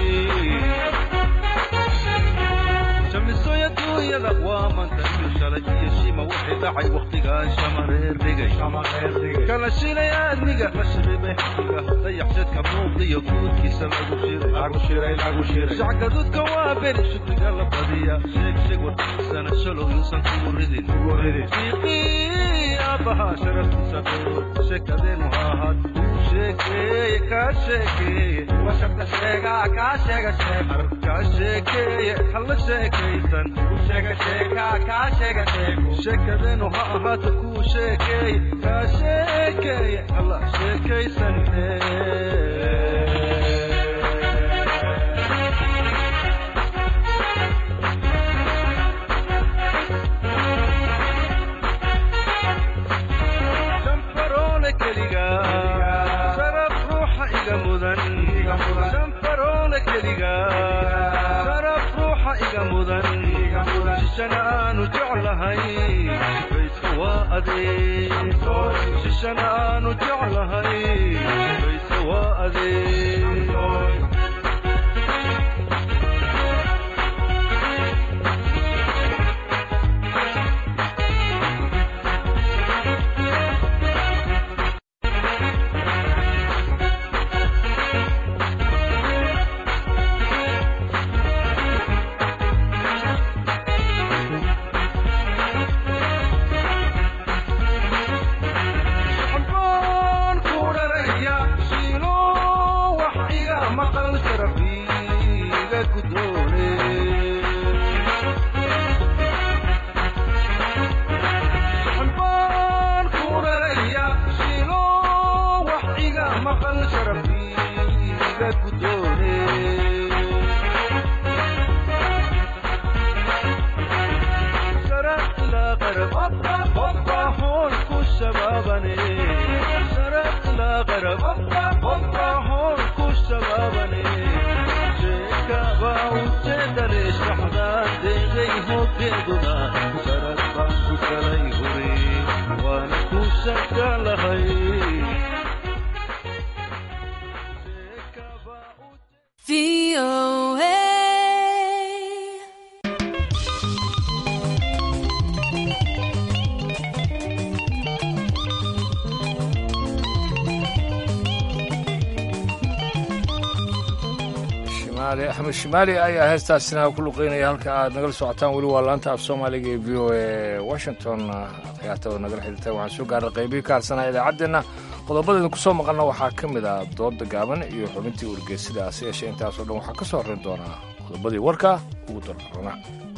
shamisoya duuyada waa mantayo shalay iyo shima wixii dhacay waqtigaan shamareer dhigay kala shilay aadmiga la shiribay xaqiga dayaxsadka muuqiyo guudkiisa lagu shiray lagu shiray lagu shiray shacgadudka waa beri shukriga la badiya sheeg sheeg warkiisana shalow yuusan kugu ridin kugu ridin fiiqii aabahaa sharaftiisa dhow sheekadeen muhaahad sheekeeye kaa sheekeeye washabka sheegaa kaa sheega sheeg arab kaa sheekeeye halla sheekaysan sheega sheekaa kaa sheega sheego sheekadeenu ha ahaato kuu sheekeeye kaa sheekeeye halla sheekaysan shanfaroole keligaa sharaf ruuxa iga mudan shanfaroole keligaa sharaf ruuxa iga mudan shishana aanu jeclahay bayska waa adeeg shishana aanu jeclahay bayska waa adeeg hogeeduna sharad baan ku galay hore waana ku shakan lahay axmed shimaali ayaa heestaasina ku luqeynaya halka aad nagala socotaan weli waa laanta af soomaaliga ee v o e washington khiyaartada nagala xidhiirtay waxaan soo gaaray qaybihii ka harsanaa idaacaddeenna qodobadeeda ku soo maqalna waxaa ka mid ah dooda gaaban iyo xubintii wargeysida hase yeeshee intaasoo dhan waxaa ka soo horreyn doonaa qodobadii warka ugu dardarona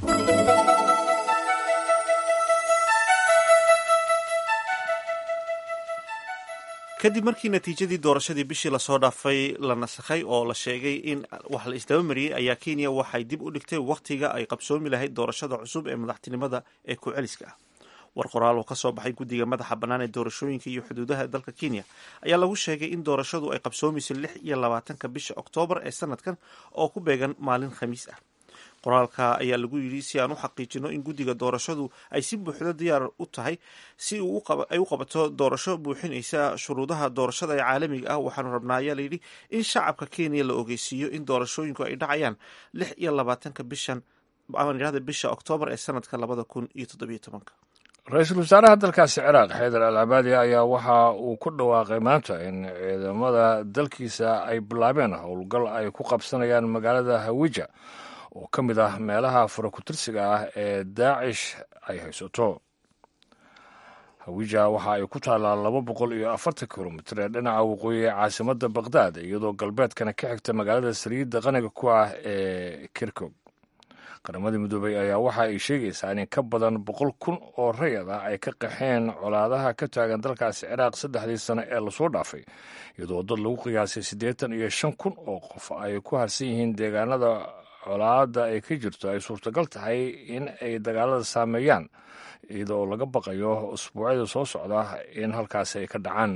kadib markii natiijadii doorashadii bishii lasoo dhaafay la nasakhay oo la sheegay in wax la isdabamariyey ayaa kenya waxay dib u dhigtay wakhtiga ay qabsoomi lahayd doorashada cusub ee madaxtinimada ee ku-celiska ah war qoraal oo ka soo baxay guddiga madaxa bannaan ee doorashooyinka iyo xuduudaha dalka kenya ayaa lagu sheegay in doorashadu ay qabsoomayso lix iyo labaatanka bisha oktoobar ee sanadkan oo ku beegan maalin khamiis ah qoraalka ayaa lagu yidhi si aan u xaqiijino in guddiga doorashadu ay si buuxda diyaar u tahay si ay u qabato doorasho buuxinaysa shuruudaha doorashada ee caalamiga ah waxaanu rabnaa ayaa layidhi in shacabka kenya la ogeysiiyo in doorashooyinku ay dhacayaan lix iyo labaatanka bishan amanirahda bisha oktoobar ee sanadka labada kun iyo toddobiyo tobanka ra-iisul wasaaraha dalkaasi ciraaq xaydar al cabaadi ayaa waxa uu ku dhawaaqay maanta in ciidamada dalkiisa ay bilaabeen howlgal ay ku qabsanayaan magaalada hawija oo ka mid ah meelaha farakutirsiga ah ee daacish ay haysato hawija waxa ay ku taallaa laba boqol iyo afartan kilomitir ee dhinaca waqooyi ee caasimadda bakhdad iyadoo galbeedkana ka xigta magaalada saliidda qaniga ku ah ee kirkog qaramadii midoobay ayaa waxa ay sheegaysaa in ka badan boqol kun oo rayad ah ay ka qaxeen colaadaha ka taagan dalkaasi ciraaq saddexdii sano ee lasoo dhaafay iyadoo dad lagu qiyaasay siddeetan iyo shan kun oo qof ay ku harsan yihiin deegaanada colaada ay ka jirto ay suurtagal tahay in ay dagaalada saameeyaan iyadoo laga baqayo usbuucyada soo socda in halkaasi ay ka dhacaan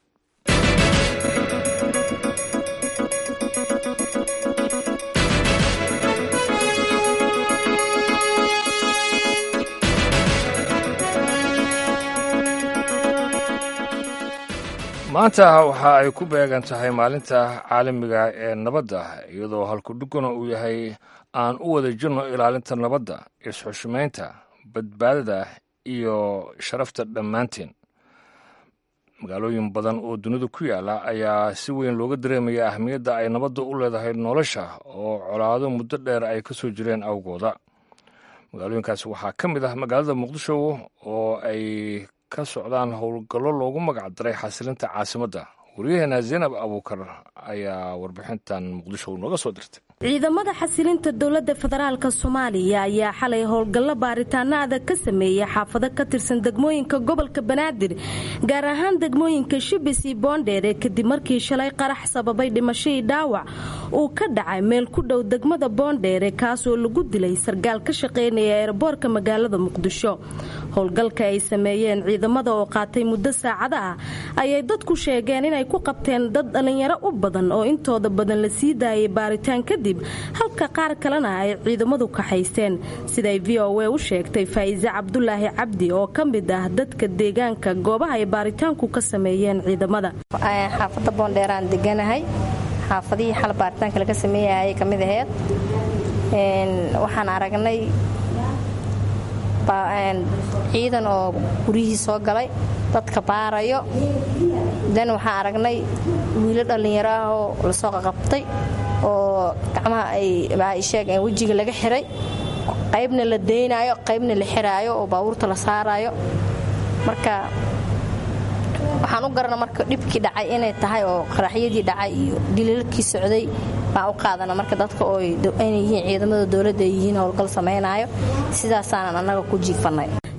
maanta waxa ay ku beegan tahay maalinta caalamiga ee nabadda iyadoo halkudhuguna uu yahay aan u wada jirno ilaalinta nabadda is-xushmaynta badbaadada iyo sharafta dhammaanteen magaalooyin badan oo dunida ku yaala ayaa si weyn looga dareemaya ahmiyadda ay nabadda u leedahay nolosha oo colaado muddo dheer ay ka soo jireen awgooda magaalooyinkaasi waxaa ka mid ah magaalada muqdisho oo ay ka socdaan howlgallo loogu magac daray xasilinta caasimadda waryaheena zaynab abuukar ayaa warbixintan muqdisho nooga soo dirtay ciidamada xasilinta dowladda federaalk soomaaliya ayaa xalay howlgallo baaritaano adag ka sameeyey xaafado ka tirsan degmooyinka gobolka banaadir gaar ahaan degmooyinka shibis iyo boondheere kadib markii shalay qarax sababay dhimashadii dhaawac uu ka dhacay meel ku dhow degmada boondheere kaasoo lagu dilay sargaal ka shaqaynaya eerboorka magaalada muqdisho howlgalka ay sameeyeen ciidamada oo qaatay muddo saacada ah ayay dadku sheegeen inay ku qabteen dad dhallinyaro u badan oo intooda badan la sii daayay baaritaan kadib halka qaar kalena ay ciidamadu kaxaysteen siday v o a u sheegtay faa'iise cabdulaahi cabdi oo ka mid ah dadka deegaanka goobaha ay baaritaanku ka sameeyeen ciidamada xaafadda boondheeraan deganahay xaafadihii xal baaritaanka laga sameeyayay ka mid aheyd waxaan aragnay ciidan oo guryihii soo galay dadka baarayo dan waxaan aragnay wiilo dhallinyaro ah oo lasoo qaqabtay oo gacmaha ay sheegeen wejiga laga xiray qaybna la daynaayo qaybna la xiraayo oo baabuurta la saaraayo marka waxaan u garana marka dhibkii dhacay inay tahay oo qaraxyadii dhacay iyo diliilkii socday baan u qaadana marka dadka ooinay yihiin ciidamada dowladda ay yihiin howlgal samaynayo sidaasaanan annaga ku jiifanay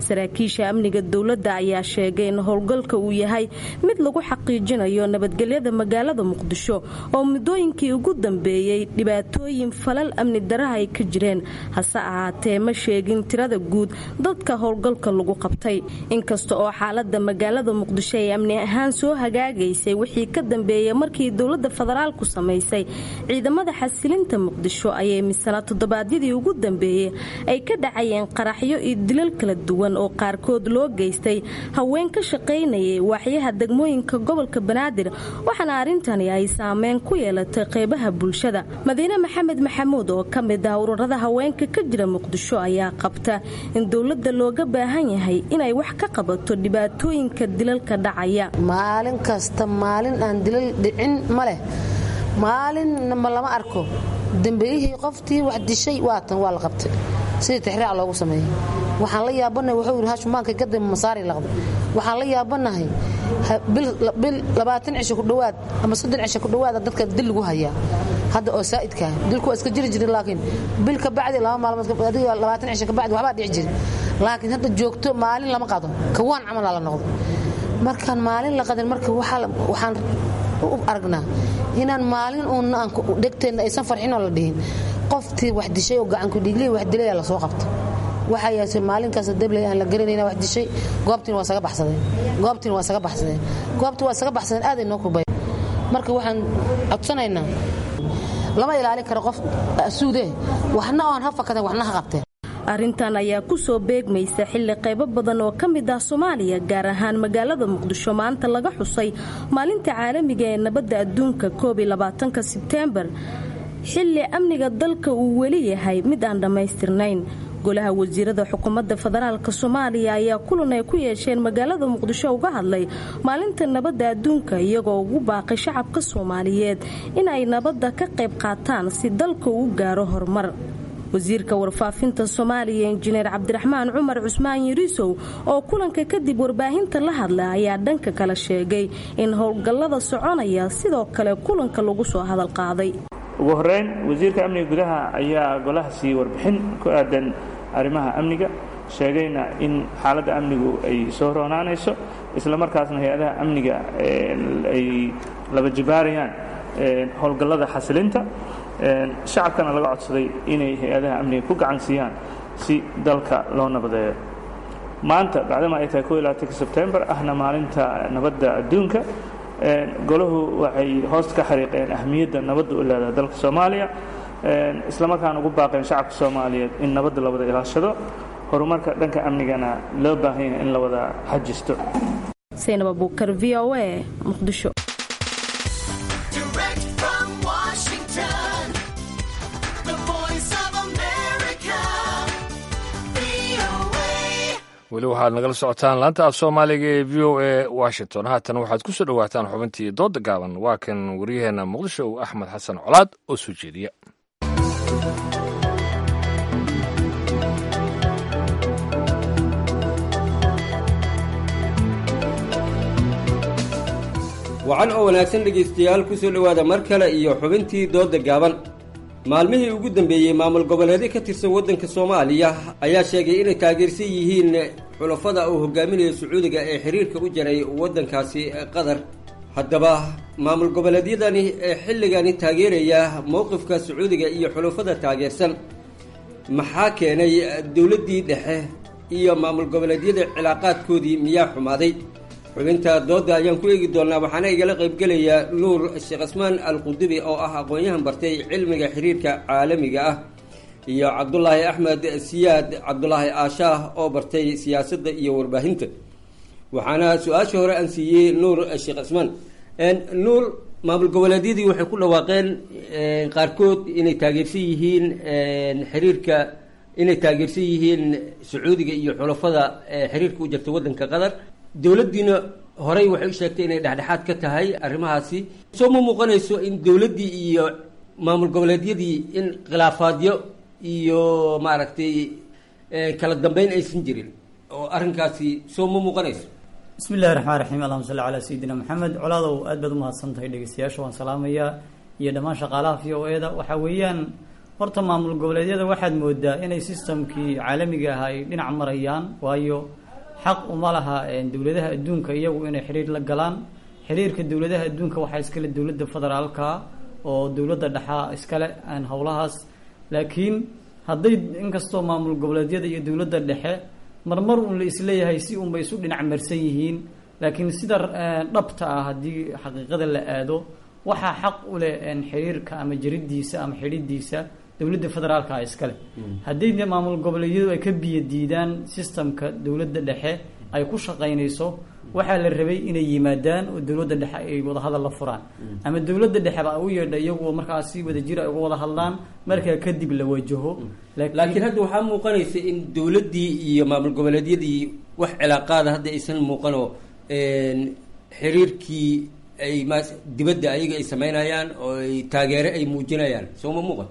saraakiisha amniga dowladda ayaa sheegay in howlgalka uu yahay mid lagu xaqiijinayo nabadgelyada magaalada muqdisho oo muddooyinkii ugu dambeeyey dhibaatooyin falal amni daraha ay ka jireen hase ahaatee ma sheegin tirada guud dadka howlgalka lagu qabtay inkasta oo xaalada magaalada muqdisho ay amni ahaan soo hagaagaysay wixii ka dambeeyay markii dowladda federaalku samaysay ciidamada xasilinta muqdisho ayay misana toddobaadyadii ugu dambeeyey ay ka dhacayeen qaraxyo iyo dilal kala duwan oo qaarkood loo geystay haween ka shaqaynayay waaxyaha degmooyinka gobolka banaadir waxaana arrintani ay saameyn ku yeelatay qeybaha bulshada madiine maxamed maxamuud oo ka mid ah ururada haweenka ka jira muqdisho ayaa qabta in dowladda looga baahan yahay inay wax ka qabato dhibaatooyinka dilalka dhacaya maalin kasta maalin aan dilal dhicin ma leh maalin ma lama arko dambeeyihii qoftii wax dishay waatan waa la qabtay sidii tixraac loogu sameeyay waxaan la yaabanahay wuxuu yiri hashumaanka ka dib masaari laqdo waxaan la yaabanahay bil bil labaatan cisho ku dhawaad ama soddon cisho ku dhawaad dadka dil lagu hayaa hadda oo saa'idka dilku iska jiri jiray laakiin bil ka bacdi laba maalmood ka bacdi labaatan cisho ka bacdi waxba dhici jiray laakiin hadda joogto maalin lama qado kawaan camal la noqdo markaan maalin la qadan marka waxaan u aragnaa inaan maalin uun aan dhegteena aysan farxin oo la dhihin qoftii wax dishay oo gacan ku dhiglay wax dilay la soo qabto waxa yaasay maalinkaas dablay aan la garanayna wax dishay goobtiin waa saga baxsadeen goobtiin waa saga baxsadeen goobtii waa saga baxsadeen aad ay noo kurbay marka waxaan codsanaynaa lama ilaali karo qof asuude waxna aan hafakadan waxna qabteen arrintan ayaa ku soo beegmaysa xilli qaybo badan oo ka mid ah Soomaaliya gaar ahaan magaalada Muqdisho maanta laga xusay maalinta caalamiga ee nabadda adduunka koob iyo labaatanka Sebtembar xilli amniga dalka uu weli yahay mid aan dhamaystirnayn golaha wasiirada xukuumadda federaalka Soomaaliya ayaa kulan ay ku yeesheen magaalada Muqdisho uga hadlay maalinta nabadda adduunka iyagoo ugu baaqay shacabka Soomaaliyeed in ay nabadda ka qayb qaataan si dalka uu gaaro horumar wasiirka warfaafinta Soomaaliya injineer Cabdiraxmaan Cumar Cusmaan Yirisow oo kulanka kadib warbaahinta la hadlay ayaa dhanka kala sheegay in howlgallada soconaya sidoo kale kulanka lagu soo hadal qaaday ugu horeyn wasiirka amniga gudaha ayaa golaha sii warbixin ku aadan arrimaha amniga sheegayna in xaaladda amnigu ay soo roonaanayso isla markaasna hay'adaha amniga ay laba jibaarayaan howlgallada xasilinta shacabkana laga codsaday inay hay-adaha amniga ku gacan siiyaan si dalka loo nabadeeyo maanta bacdama ay tahay koob iyo labaatanka Sebtembar ahna maalinta nabadda adduunka golahu waxay hoos ka xariiqeen ahmiyadda nabadda u leedahay dalka Soomaaliya isla markaana ugu baaqeen shacabka Soomaaliyeed in nabadda la wada ilaashado horumarka dhanka amnigana loo baahan yahay in la wada xajisto Saynab Abuukar V O A Muqdisho weli waxaad nagala socotaan laanta af soomaaliga ee v o a washington haatan waxaad ku soo dhowaataan xubintii dooda gaaban waa kan waryaheena muqdisho axmed xasan colaad oo soo jeediya wacan oo wanaagsan dhegaystayaal ku soo dhowaada mar kale iyo xubintii dooda gaaban maalmihii ugu dambeeyey maamul goboleedyo ka tirsan waddanka Soomaaliya ayaa sheegay inay taageersan yihiin xulafada uu hogaaminayo Sacuudiga ee xiriirka u jaray waddankaasi Qatar haddaba maamul goboleedyadani ee xilligani taageeraya mowqifka Sacuudiga iyo xulafada taageersan maxaa keenay dawladdii dhexe iyo maamul goboleedyada cilaaqaadkoodii miyaa xumaaday xubinta dooda ayaan ku eegi doonaa waxaana igala qaybgelaya nuur sheekh Asmaan Al-Qudubi oo ah aqoon-yahan bartay cilmiga xiriirka caalamiga ah iyo Cabdullaahi Axmed Siyaad Cabdullaahi Aashaah oo bartay siyaasadda iyo warbaahinta waxaana su-aasha hore aan siiyey nuur sheekh Asmaan nuur maamul goboleedyadii waxay ku dhawaaqeen qaarkood inay taageersan yihiin xiriirka inay taageersan yihiin Sacuudiga iyo xulafada xiriirka u jirta waddanka Qatar dawladdiina horey waxay u sheegtay inay dhexdhexaad ka tahay arrimahaasi soo ma muuqanayso in dawladdii iyo maamul goboleedyadii in khilaafaadyo iyo maaragtay kala dambeyn aysan jirin oo arrinkaasi soo ma muuqanayso bismi illahi raxmaan raxiim allahuma salli calaa sayidina maxamed colaadow aad baad umahadsan tahay dhegeystayaasha waan salaamayaa iyo dhammaan shaqaalaha v o e da waxaa weeyaan horta maamul goboleedyada waxaad moodaa inay systemkii caalamiga ahaa ay dhinac marayaan, waayo xaq uma laha dowladaha adduunka iyagu inay xiriir la galaan. xiriirka dowladaha adduunka waxaa iskale dowladda federaalka oo dowladda dhexa iskale aan howlahaas. laakiin hadday inkastoo maamul goboleedyada iyo dowladda dhexe marmar uun la isleeyahay si unbay isu dhinac marsan yihiin, laakiin sida dhabta ah haddii xaqiiqada la aado waxaa xaq u leh xiriirka ama jaridiisa ama xidhidiisa dowladda federaalka iskale. haddii maamul goboleedyadu ay ka biyo diidaan systemka dowladda dhexe ay ku shaqaynayso, waxaa la rabay inay yimaadaan oo dowladda dhexe ay wada hadal la furaan, ama dowladda dhexeba u yeedha iyagu markaas si wada jir ay uga wada hadlaan, markaa kadib la wajaho. laakiin hadda waxaa muuqanaysa in dowladdii iyo maamul goboleedyadii wax cilaaqaada hadda aysan muuqanoo xiriirkii ay ma dibadda ayaga ay samaynayaan oo ay taageere ay muujinayaan, soo ma muuqan?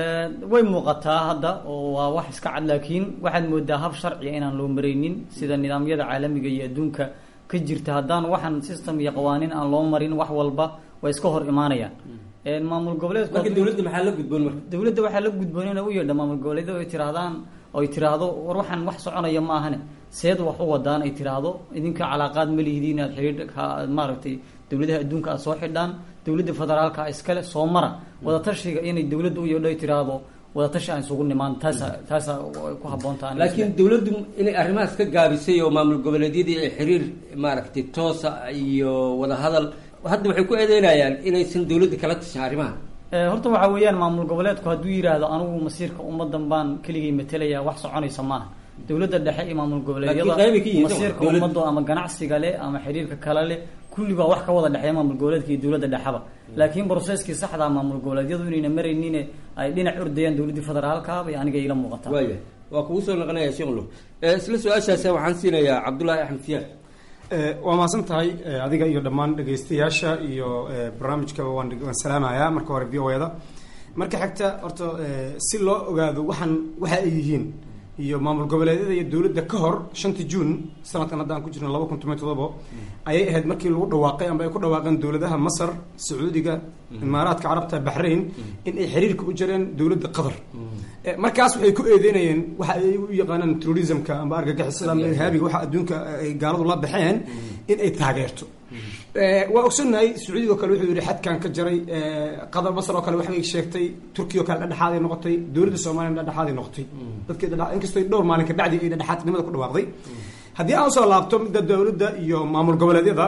way muuqataa hadda oo waa wax iska cad, laakiin waxaad moodaa hab sharciga inaan loo maraynin sida nidaamyada caalamiga iyo adduunka ka jirta. haddaan waxaan system iyo qawaaniin aan loo marin, wax walba way iska hor imaanayaan. maamul goboleedku marka dowladda maxaa la gudboon marka dowladda waxaa la gudboon inay u yeedha maamul goboleedyada ay tirahdaan oo ay tiraahdo war waxaan wax soconaya ma ahane seed wax u wadaan, ay tiraahdo idinka calaaqaad ma lihidiin aad xiriir maaragtay dowladaha adduunka aad soo xidhaan, dowladda federaalka iskale soo mara wadatashiga inay dowladda u yeedho ay tiraahdo wadatashi aan isugu nimaan. taasa taasa ku habboontaa. laakiin dowladdu inay arrimahaas ka gaabisay oo maamul goboleedyadii ay xiriir maaragtay toosa iyo wada hadal hadda waxay ku eedeynayaan inaysan dowladda kala tashan arrimaha. horta waxaa weeyaan maamul goboleedku hadduu yidhaahdo anigu masiirka ummadan baan keligay matalaya, wax soconaysa maaha. dowladda dhexe iyo maamul goboleedyada masiirka ummado ama ganacsiga leh ama xiriirka kale leh kulli baa wax ka wada dhexeeya maamul goboleedka iyo dowladda dhexeba. laakiin processkii saxda maamul goboleedyadu inayna maraynin ay dhinac ordayaan dowladda federaalka bay aniga ila muuqataa. waaya waa kugu soo noqonaya sheekh Nuur. isla su-aashaas waxaan siinayaa Cabdullaahi Axmed Siyaad. waa mahadsan tahay adiga iyo dhammaan dhegaystayaasha iyo barnaamijkaba waan waan salaamayaa marka hore v o da. marka xigta horta si loo ogaado waxaan waxa ay yihiin iyo maamul goboleedyada iyo dowladda ka hor shantii juun sanadkan hadda aan ku jirno laba kun toban iyo toddoba ayay ahayd markii lagu dhawaaqay ama ay ku dhawaaqeen dowladaha Masar, Sacuudiga, Imaaraadka Carabta, Bahrain in ay xiriirka u jireen dowladda Qatar. markaas waxay ku eedeynayeen waxa ay u yaqaanaan terrorismka ama argagixisada ama irhaabiga waxa adduunka ay gaaladu la baxeen in ay taageerto. waa ogsoonnahay Sacuudiga kale wuxuu yiri xadkan ka jaray, Qatar Masar oo kale waxay sheegtay, Turkiga kale dhexaad ay noqotay, dowladda Soomaaliya dhexaad ay noqotay. dadkii dhexaad inkastoo dhowr maalin ka bacdi ay dhexaadnimada ku dhawaaqday. haddii aan soo laabto midda dowladda iyo maamul goboleedyada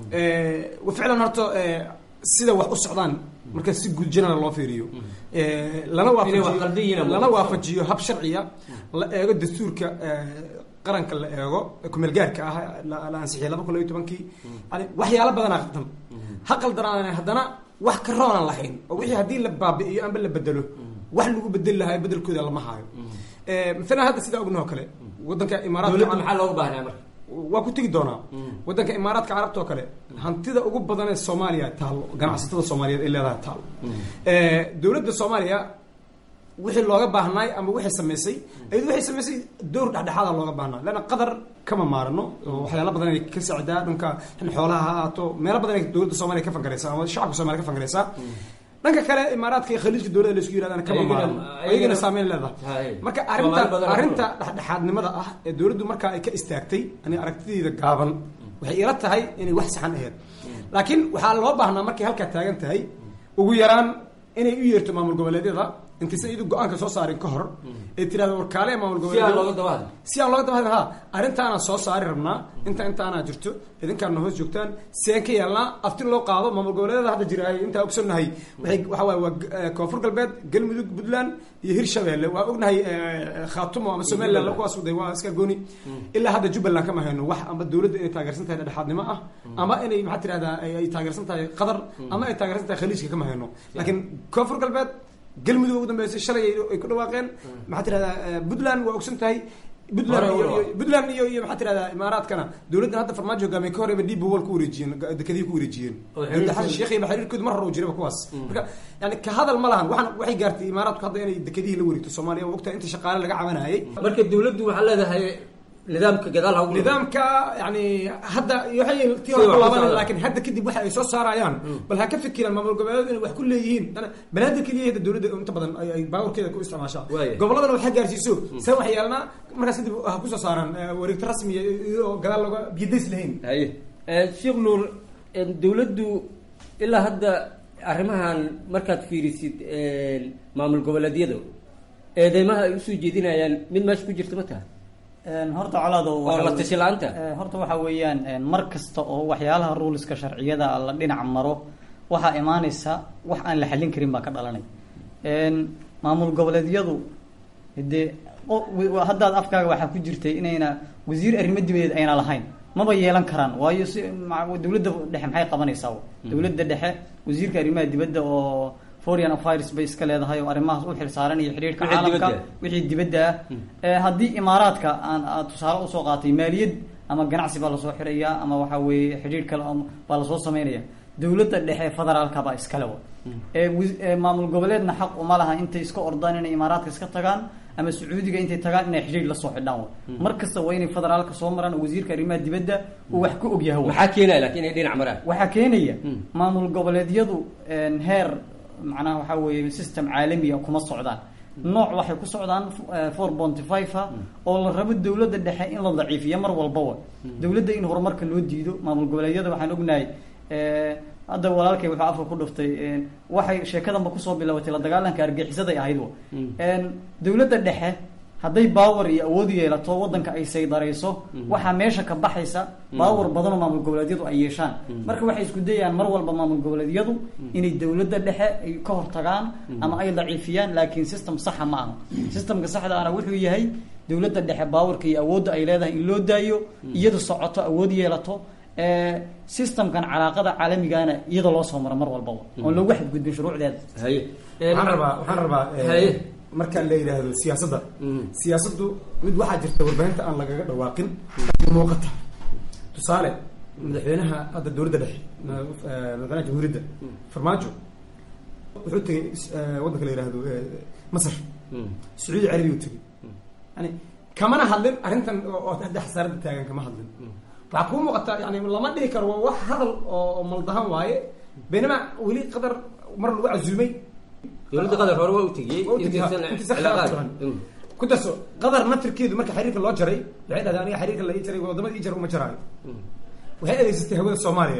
ee wa ficlan horta sida wax u socdaan marka si guud general loo fiiriyo lana waafajiyo lana waafajiyo hab sharciya la eego dastuurka qaranka la eego kumeel gaarka ah la ansixiyay laba kun iyo tobankii waxyaalo badan ah qadam ha qaldaraan haddana wax ka roon lahayn oo wixii haddii la baabi'iyo amba la bedelo wax lagu bedel lahaa bedelkooda lama haayo. مثلا هذا سيدا أقولنا كله ودنك إمارات دولة محل أو بحنا مر وكتير دونا ودنك إمارات كعرب توكله هنتيدا أقول بدنا الصومالية تال جماعة ستة الصومالية إلا ذا تال دولة الصومالية وحي اللغة بحناي أما وحي سميسي أي وحي سميسي دور قاعد حاضر اللغة بحنا لأن قدر كما مارنو وحيلا بدنا كسعداء دنك حولها تو ما بدنا دولة الصومالية كيف نقريسها والشعب الصومالي كيف نقريسها dhanka kale imaaraadka iyo khaliijka dowladda la isku yiraahdan kama maaran ayagana saameyn leedahay. marka arinta arinta dhexdhexaadnimada ah ee dowladdu marka ay ka istaagtay ani aragtidayda gaaban waxay ila tahay inay wax saxan ahayd, laakiin waxaa loo baahnaa markay halkaa taagan tahay ugu yaraan inay u yeerto maamul goboleedyada intaysan idu go-aanka soo saarin ka hor ee tirahdo warkaale maamul goboleedyada si aan looga dabaadin ha arrintaana soo saari rabnaa inta intaana jirto idinkaana hoos joogtaan si aan ka yeelnaa afti loo qaado maamul goboleedyada hadda jira ay intaa ogsoonnahay waxay waxa waaye waa koonfur galbeed, galmudug, puntland iyo hirshabeelle. waa ognahay khaatumo ama somaliland kuwaas waday waa iska gooni ilaa hadda jubbaland kama hayno wax ama dowladda inay taageersan tahay dhexdhexaadnimo ah ama inay maxaa tirahdaa ay taageersan tahay qatar ama ay taageersan tahay khaliijka kama hayno. laakiin koonfur galbeed, galmudug ugu dambeysay shalay ay ku dhawaaqeen maxaa tirahdaa puntland waa ogsan tahay puntland iyo puntland iyo iyo maxaa tirahdaa imaaraadkana dowladdan hadda farmaajo hogaamay ka horeba dib wal ku wareejiyeen dekadii ku wareejiyeen xasan sheekh iyo xiriirkoodu mar hore u jiraba kuwaas. marka yani ka hadal ma lahan waxaan waxay gaartay imaaraadku hadda inay dekadii la wareegto Soomaaliya waqti inta shaqaale laga cabanayay. marka dowladdu waxa leedahay nidaamka gadaal ha nidaamka yani hadda waxay tii hore ku laabanayaan laakiin hadda kadib waxa ay soo saarayaan bal ha ka fikiraan maamul goboleedyada inay wax ku leeyihiin banaadka kaliya ee dawladda inta badan ay baawarkeeda ku isticmaashaa goboladana waxa gaarsiiso san wax yeelna markaas dib ha ku soo saaraan wareegta rasmi iyo gadaal looga biidays lahayn haye sheekh nuur dawladdu ilaa hadda arrimahan markaad fiirisid maamul goboleedyada eedeymaha ay usoo jeedinayaan mid meesha ku jirta ma taha horta colaado oo la tashi la'aanta horta waxa weeyaan mar kasta oo waxyaalaha ruleska sharciyada la dhinac maro waxaa imaanaysa wax aan la xallin karin baa ka dhalanay maamul goboleedyadu dee haddaad afkaaga waxaa ku jirtay inayna wasiir arrimo dibadeed ayna lahayn maba yeelan karaan waayo si dawladda dhexe maxay qabanaysaa dawladda dhexe wasiirka arrimaha dibadda oo foreign affairs bay iska leedahay oo arrimahaas u xil saaran iyo xiriirka caalamka wixii dibadda ah haddii imaaraadka aan tusaale usoo qaatay maaliyad ama ganacsi baa lasoo xirayaa ama waxa weeye xiriir kale baa lasoo sameynaya dawladda dhexe federaalka baa iskale wa maamul goboleedna xaq uma laha intay iska ordaan inay imaaraadka iska tagaan ama sacuudiga intay tagaan inay xiriir lasoo xidhaan wa mar kasta waa inay federaalka soo maraan oo wasiirka arrimaha dibadda uu wax ka ogyahay maxaa keenaya laakiin inay dhinac maraan waxaa keenaya maamul goboleedyadu heer macnaha waxaa weeye system caalamiya kuma socdaan nooc waxay ku socdaan four ponty five a oo la rabo dawladda dhexe in la daciifiyo mar walbaba dawladda in horumarka loo diido maamul goboleedyada waxaan ognahay hadda walaalkay wuxuu afka ku dhuftay waxay sheekadanba kusoo bilaabatay la dagaalanka argixisaday ahayd wa dawladda dhexe hadday baawar iyo awood yeelato waddanka ay saydarayso waxaa meesha ka baxaysa baawar badan oo maamul goboleedyadu ay yeeshaan marka waxay isku dayayaan mar walba maamul goboleedyadu inay dawladda dhexe ay ka hortagaan ama ay daciifiyaan laakiin system saxa ma aha systemka saxda ahna wuxuu yahay dawladda dhexe baawarka iyo awoodda ay leedahay in loo daayo iyadu socoto awood yeelato systemkan calaaqada caalamigana iyada loo soo maro mar walbaba oon loogu xadgudbin shuruucdeeda haye waxaan rabaa waxaan rabaa haye marka la yiraahdo siyaasadda siyaasaddu mid waxaa jirta warbaahinta aan lagaga dhawaaqin muuqata tusaale madaxweynaha hadda dawladda dhexe madaxweynaha jamhuuriyadda farmaajo wuxuu tegay waddanka la yiraahdo masar sacuudi carabiya uu tegay yani kamana hadlin arrintan oo hadda xasaaradda taagan kama hadlin waxaa kuu muuqata yani lama dhihi karo waa wax hadal oo maldahan waaye baynama weli qadar mar lagu casuumay dawladda qadar hore waa u tegiyey ku darso qadar naftirkeedu marka xiriirka loo jaray waxay dhahdeen aniga xiriirka la ii jaray wadamada ii jara uma jaraayo waxay adeegsatay hawada soomaaliya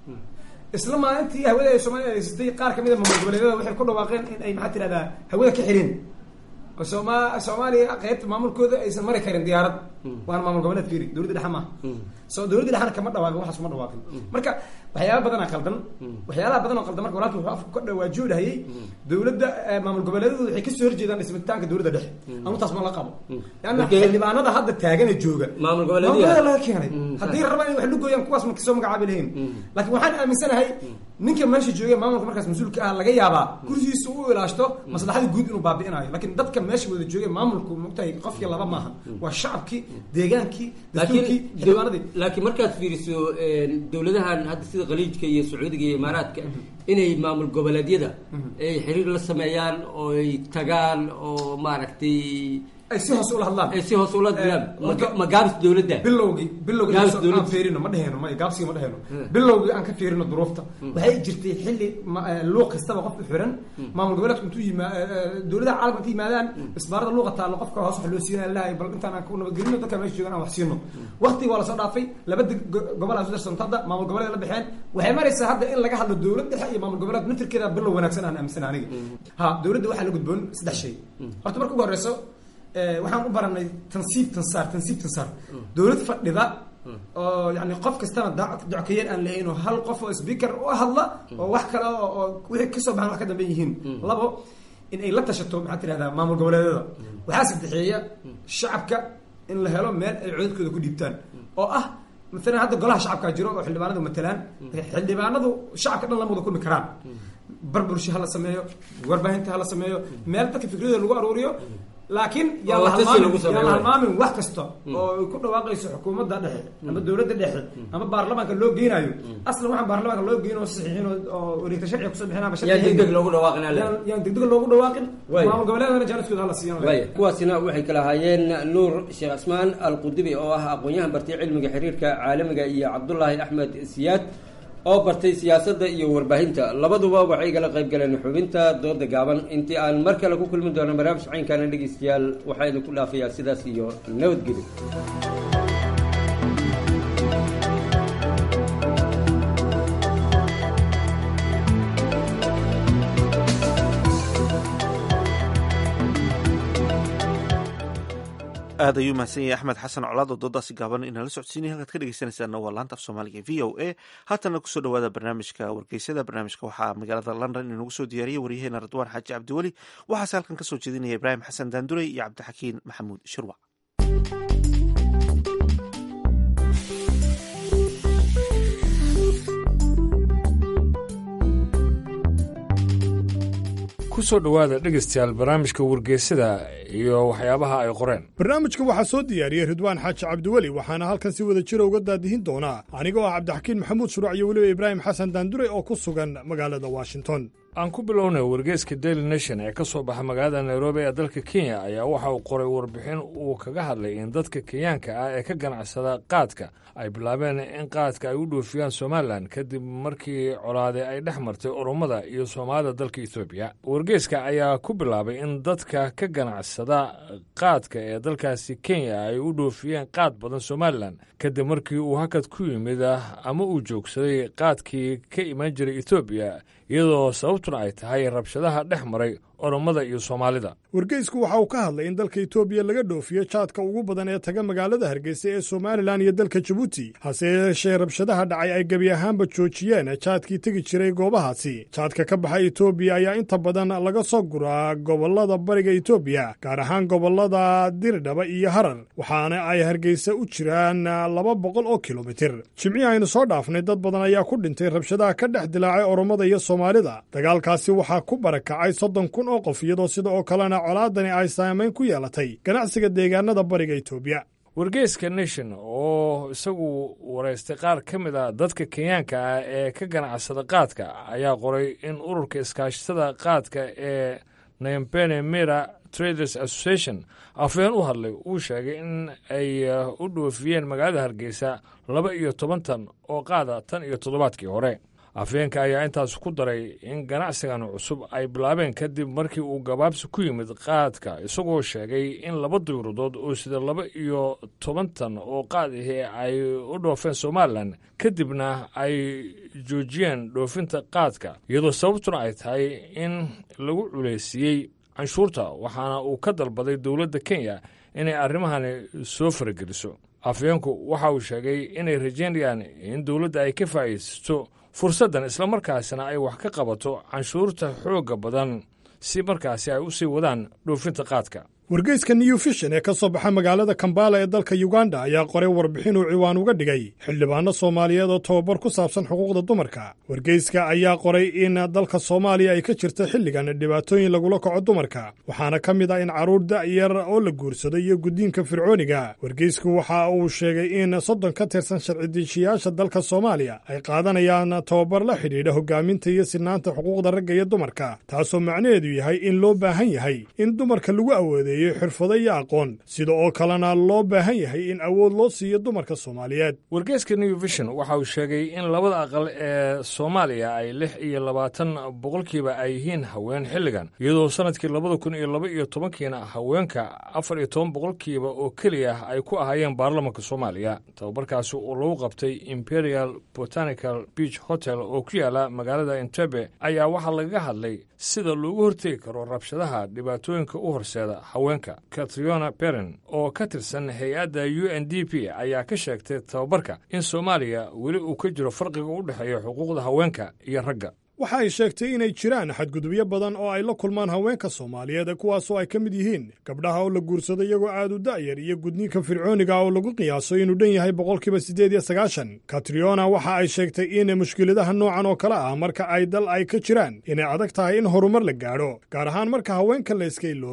isla maalintii hawada ay soomaaliya adeegsatay qaar kamid a maamul goboleedyada waxay ku dhawaaqeen in ay maxaa tirahdaa hawada ka xireen oo sooma soomaaliya qaybta maamulkooda aysan mari karin diyaarad waana maamul goboleed fiiri dawladda dhexe maaha so dawladda dhexena kama dhawaaqin waxaas kuma dhawaaqin marka waxyaaba badanaa qaldan waxyaalaha badan oo qaldan marka walaalkii wuxuu afka ka dhawaajuu dhahayay dawladda maamul goboleedyadu waxay kasoo horjeedaan dhismitaanka dawladda dhexe anu taas ma la qabo leanna xildhibaanada hadda taagana jooga maamul goboleedyada laga keenay haddii rabaan in wax lugooyaan kuwaas ma kasoo magacaabi lahayn laakiin waxaan aaminsanahay ninka meesha jooga maamulka markaas mas-uulka ah laga yaabaa kursigiisa u ilaashto maslaxada guud inuu baabi'inayo laakiin dadka meesha wada jooga maamulku mogtahay qofkii laba maaha waa shacabkii deegaankii dastuurkii xildhibaanadii laakiin markaad fiiriso dawladahan hadda sida khaliijka iyo sacuudiga iyo imaaraadka inay maamul goboleedyada ay xiriir la sameeyaan oo ay tagaan oo maaragtay ay si hoos ula hadlaan ay si hoos ula hadlaan ma gaabis dawladda bilowgii bilowgii aan fiirino ma dheheno ma gaabsiga ma dheheno bilowgii aan ka fiirino duruufta waxay jirtay xilli luuq kastaba qof u xiran maamul goboleedku intuu yimaa dawladaha caalamka intuu yimaadaan isbaarada luuqa taalo qofka hoos wax loo siinaya lahay bal intaan aan ku nabadgelino dadka meesha joogaan aan wax siino waqti waa lasoo dhaafay laba gobol aan sudarsanto hadda maamul goboleed la bixeen waxay maraysaa hadda in laga hadlo dawlad dhexe iyo maamul goboleed naftirkeeda bilow wanaagsan aan aaminsan aniga ha dawladda waxaa la gudboon saddex shay horta marka ugu horeyso waxaan u baranay tansiib tansaar tansiib tansaar dawlad fadhida oo yani qof kastana dockayeer aan lahayn oo hal qof oo speaker u hadla oo wax kale oo wixii kasoo baxan wax ka dambe yihiin labo in ay la tashato maxaa tirahdaa maamul goboleedyada waxaa saddexeeya shacabka in la helo meel ay codadkooda ku dhiibtaan oo ah maalan hadda golaha shacabkaa jiro oo xildhibaanadu matalaan xildhibaanadu shacabka dhan lama wada kulmi karaan bar bulsho hala sameeyo warbaahinta hala sameeyo meel dadka fikradooda lagu aruuriyo laakiin yaan la halmaamin wax kasta oo ay ku dhawaaqayso xukuumadda dhexe ama dowladda dhexe ama baarlamaanka loo geenayo aslan waxaan baarlamaanka loo geyn oo saxiixin oo wareegta sharciga kusoo bixinaba yaan degdeg loogu dhawaaqin yaan degdeg loogu dhawaaqin maamul goboleedana jaaniskooda hala siiyan kuwaasina waxay kala ahaayeen nuur sheekh cismaan alqudubi oo ah aqoon-yahan bartay cilmiga xiriirka caalamiga iyo cabdullaahi axmed siyaad oo bartay siyaasadda iyo warbaahinta. labaduba waxay kala qayb galeen xubinta dooda gaaban. intii aan mar kale ku kulmi doono barnaamij caynkaana dhegeystayaal waxaa idinku dhaafayaa sidaas iyo nabadgelyo. aad ayuu mahadsan yahay axmed xasan colaad oo doodaasi gaaban inala socodsiinaya halkaad ka dhegeysanaysaana waa laanta af soomaaliga v o a. haatana kusoo dhawaada barnaamijka wargeysada. barnaamijka waxaa magaalada london inoogu soo diyaariyey waryaheena radwaan xaaji cabdiweli. waxaase halkan kasoo jeedinaya ibraahim xasan daandurey iyo cabdixakiin maxamuud shirwac. kusoo dhowaada dhegaystayaal barnaamijka wargeysada iyo waxyaabaha ay qoreen. barnaamijka waxaa soo diyaariyey ridwaan xaaji cabdiweli waxaana halkan si wada jira uga daadihin doonaa anigoo ah cabdixakiin maxamuud shuruuc iyo weliba ibraahim xasan daandure oo ku sugan magaalada washington. aan ku bilownay wargeyska daily nation ee ka soo baxa magaalada nairobi ee dalka kenya ayaa waxa uu qoray warbixin uu kaga hadlay in dadka kenyaanka ah ee ka ganacsada qaadka ay bilaabeen in qaadka ay u dhoofiyaan somalilan kadib markii colaade ay dhex martay oromada iyo soomaalida dalka etoobiya. wargeyska ayaa ku bilaabay in dadka ka ganacsada qaadka ee dalkaasi kenya ay u dhoofiyeen qaad badan somalilan kadib markii uu hakad ku yimid ama uu joogsaday qaadkii ka iman jiray etoobiya iyadoo sababtuna ay tahay rabshadaha dhex maray oromada iyo soomaalida. wargeysku waxa uu ka hadlay in dalka etoobiya laga dhoofiyo jaadka ugu badan ee taga magaalada hargeysa ee somalilan iyo dalka jabuuti hase yeeshee rabshadaha dhacay ay gebi ahaanba joojiyeen jaadkii tegi jiray goobahaasi. jaadka ka baxa etoobiya ayaa inta badan laga soo guraa gobollada bariga etoobiya gaar ahaan gobollada dirdhaba iyo harar waxaana ay hargeysa u jiraan laba boqol oo kilomitir. jimcihii aynu soo dhaafnay dad badan ayaa ku dhintay rabshadaha ka dhex dilaacay oromada iyo soomaalida. dagaalkaasi waxaa ku barakacay soddon kun oo qof iyadoo sida oo kalena colaadani ay saamayn ku yeelatay ganacsiga deegaanada bariga etoobiya. wargeyska nation oo isagu waraystay qaar ka mid a dadka kenyaanka ah ee ka ganacsada qaadka ayaa qoray in ururka iskaashatada qaadka ee nayambene mira traders association afhayeen u hadlay uu sheegay in ay u dhoofiyeen magaalada hargeysa laba iyo toban tan oo qaada tan iyo toddobaadkii hore. afhayeenka ayaa intaas ku daray in ganacsigan cusub ay bilaabeen kadib markii uu gabaabsi ku yimid qaadka isagoo sheegay in laba duyuuradood oo sida laba iyo toban tan oo qaad ahi ay u dhoofeen somalilan kadibna ay joojiyeen dhoofinta qaadka iyadoo sababtuna ay tahay in lagu culaysiiyey canshuurta waxaana uu ka dalbaday dowladda kenya inay arrimahani soo farageliso. afhayeenku waxa uu sheegay inay rajaynayaan in dowladda ay ka faa'iidaysto fursaddan islamarkaasina ay wax ka qabato canshuurta xoogga badan si markaasi ay u sii wadaan dhoofinta qaadka. wargeyska new vision ee ka soo baxa magaalada kambala ee dalka uganda ayaa qoray warbixin uu ciwaan uga dhigay xildhibaano soomaaliyeed oo tababar ku saabsan xuquuqda dumarka. wargeyska ayaa qoray in dalka soomaaliya ay ka jirta xilligan dhibaatooyin lagula kaco dumarka waxaana ka mid ah in carruur da'yar oo la guursado iyo guddiinka fircooniga. wargeysku waxa uu sheegay in soddon ka tirsan sharci-dejiyaasha dalka soomaaliya ay qaadanayaan tababar la xidhiidha hoggaaminta iyo sinaanta xuquuqda ragga iyo dumarka taasoo macnaheedu yahay in loo baahan yahay in dumarka lagu awoodeeyo xirfado iyo aqoon sida oo kalena loo baahan yahay in awood loo siiyo dumarka soomaaliyeed. wargeyska new vision waxa uu sheegay in labada aqal ee soomaaliya ay lix iyo labaatan boqolkiiba ay yihiin haween xilligan iyadoo sanadkii labada kun iyo laba iyo tobankiina haweenka afar iyo toban boqolkiiba oo keliya ay ku ahaayeen baarlamanka soomaaliya. tababarkaasi oo lagu qabtay imperial botanical beach hotel oo ku yaala magaalada entebbe ayaa waxaa lagaga hadlay sida loogu hortegi karo rabshadaha dhibaatooyinka u horseeda haweenka. katriona beren oo ka tirsan hay-adda u n d p ayaa ka sheegtay tababarka in soomaaliya weli uu ka jiro farqiga u dhexeeya xuquuqda haweenka iyo ragga. waxa ay sheegtay inay jiraan xadgudubyo badan oo ay la kulmaan haweenka soomaaliyeed kuwaasoo ay ka mid yihiin gabdhaha oo la guursado iyagoo aad u da'yar iyo gudniinka fircooniga oo lagu qiyaaso inuu dhan yahay boqolkiiba siddeed iyo sagaashan. katriona waxa ay sheegtay in mushkiladaha noocan oo kale ah marka ay dal ay ka jiraan inay adag tahay in horumar la gaadho gaar ahaan marka haweenka la iska iloobo.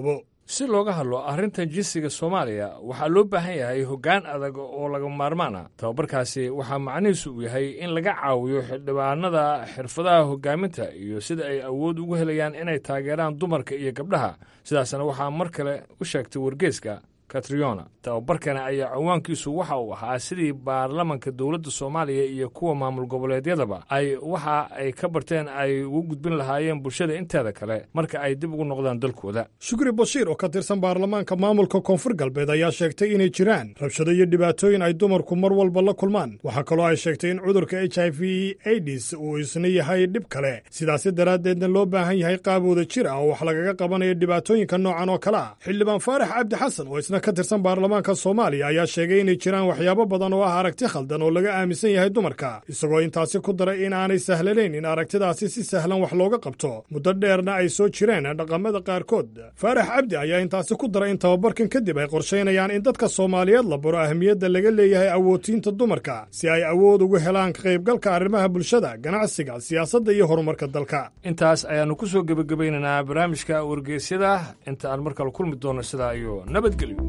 si looga hadlo arrintan jinsiga soomaaliya waxaa loo baahan yahay hoggaan adag oo laga maarmaan ah tababarkaasi waxaa macnihiisu uu yahay in laga caawiyo xildhibaanada xirfadaha hoggaaminta iyo sida ay awood ugu helayaan inay taageeraan dumarka iyo gabdhaha sidaasna waxaa mar kale u sheegtay wargeeska katriona tababarkana ayaa ciwaankiisu waxa uu ahaa sidii baarlamanka dowladda soomaaliya iyo kuwa maamul goboleedyadaba ay waxa ay ka barteen ay ugu gudbin lahaayeen bulshada inteeda kale marka ay dib ugu noqdaan dalkooda shukri bashiir oo ka tirsan baarlamaanka maamulka koonfur galbeed ayaa sheegtay inay jiraan rabshado iyo dhibaatooyin ay dumarku mar walba la kulmaan waxaa kaloo ay sheegtay in cudurka h i v aids uu isna yahay dhib kale sidaasi daraaddeedna loo baahan yahay qaab wada jir ah oo wax lagaga qabanayo dhibaatooyinka noocan oo kale ah xildhibaan faarax cabdi xasan oo isna ka tirsan baarlamaanka soomaaliya ayaa sheegay inay jiraan waxyaabo badan oo ah aragti khaldan oo laga aaminsan yahay dumarka isagoo intaasi ku daray in aanay sahlanayn in aragtidaasi si sahlan wax looga qabto muddo dheerna ay soo jireen dhaqamada qaarkood faarax cabdi ayaa intaasi ku daray in tababarkan kadib ay qorshaynayaan in dadka soomaaliyeed la baro ahmiyadda laga leeyahay awoodsiinta dumarka si ay awood ugu helaan ka qaybgalka arrimaha bulshada ganacsiga siyaasadda iyo horumarka dalka intaas ayaannu ku soo gebagabaynaynaa barnaamijka wargeysyada inta aan mar kale kulmi doonno sidaa iyo nabadgelyo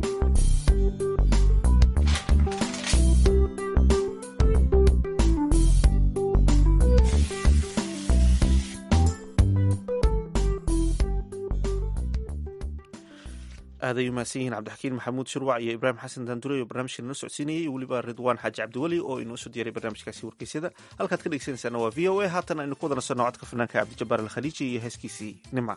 aaday umahadsan yihiin cabdixakiin maxamuud shirwac iyo ibraahim xasan daandure oo barnaamijka inoo socodsiinayay weliba ridwaan xaaji cabdiweli oo inoo soo diyaray barnaamijkaasi wargeysyada halkaad ka dhegeysanaysaana waa v o a haatan aynu ku wada nasanno codka fanaanka cabdijabaar alkhaliiji iyo heeskiisii nimca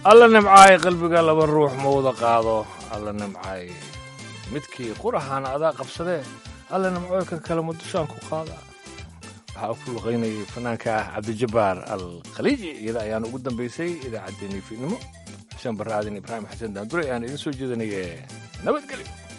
alla nimcaay qalbiga laba ruux ma wada qaado alla nimcaay midkii quraxaana adaa qabsadee alla nimcooy kan kale ma dushaan ku qaada waxaa ku luqaynayay fanaanka ah cabdijabbaar al khaliiji iyada ayaan ugu dambaysay idaacaddeenii fiidnimo xuseen barre aadan ibraahim xasan daandure ayaan idin soo jeedinaya nabadgelyo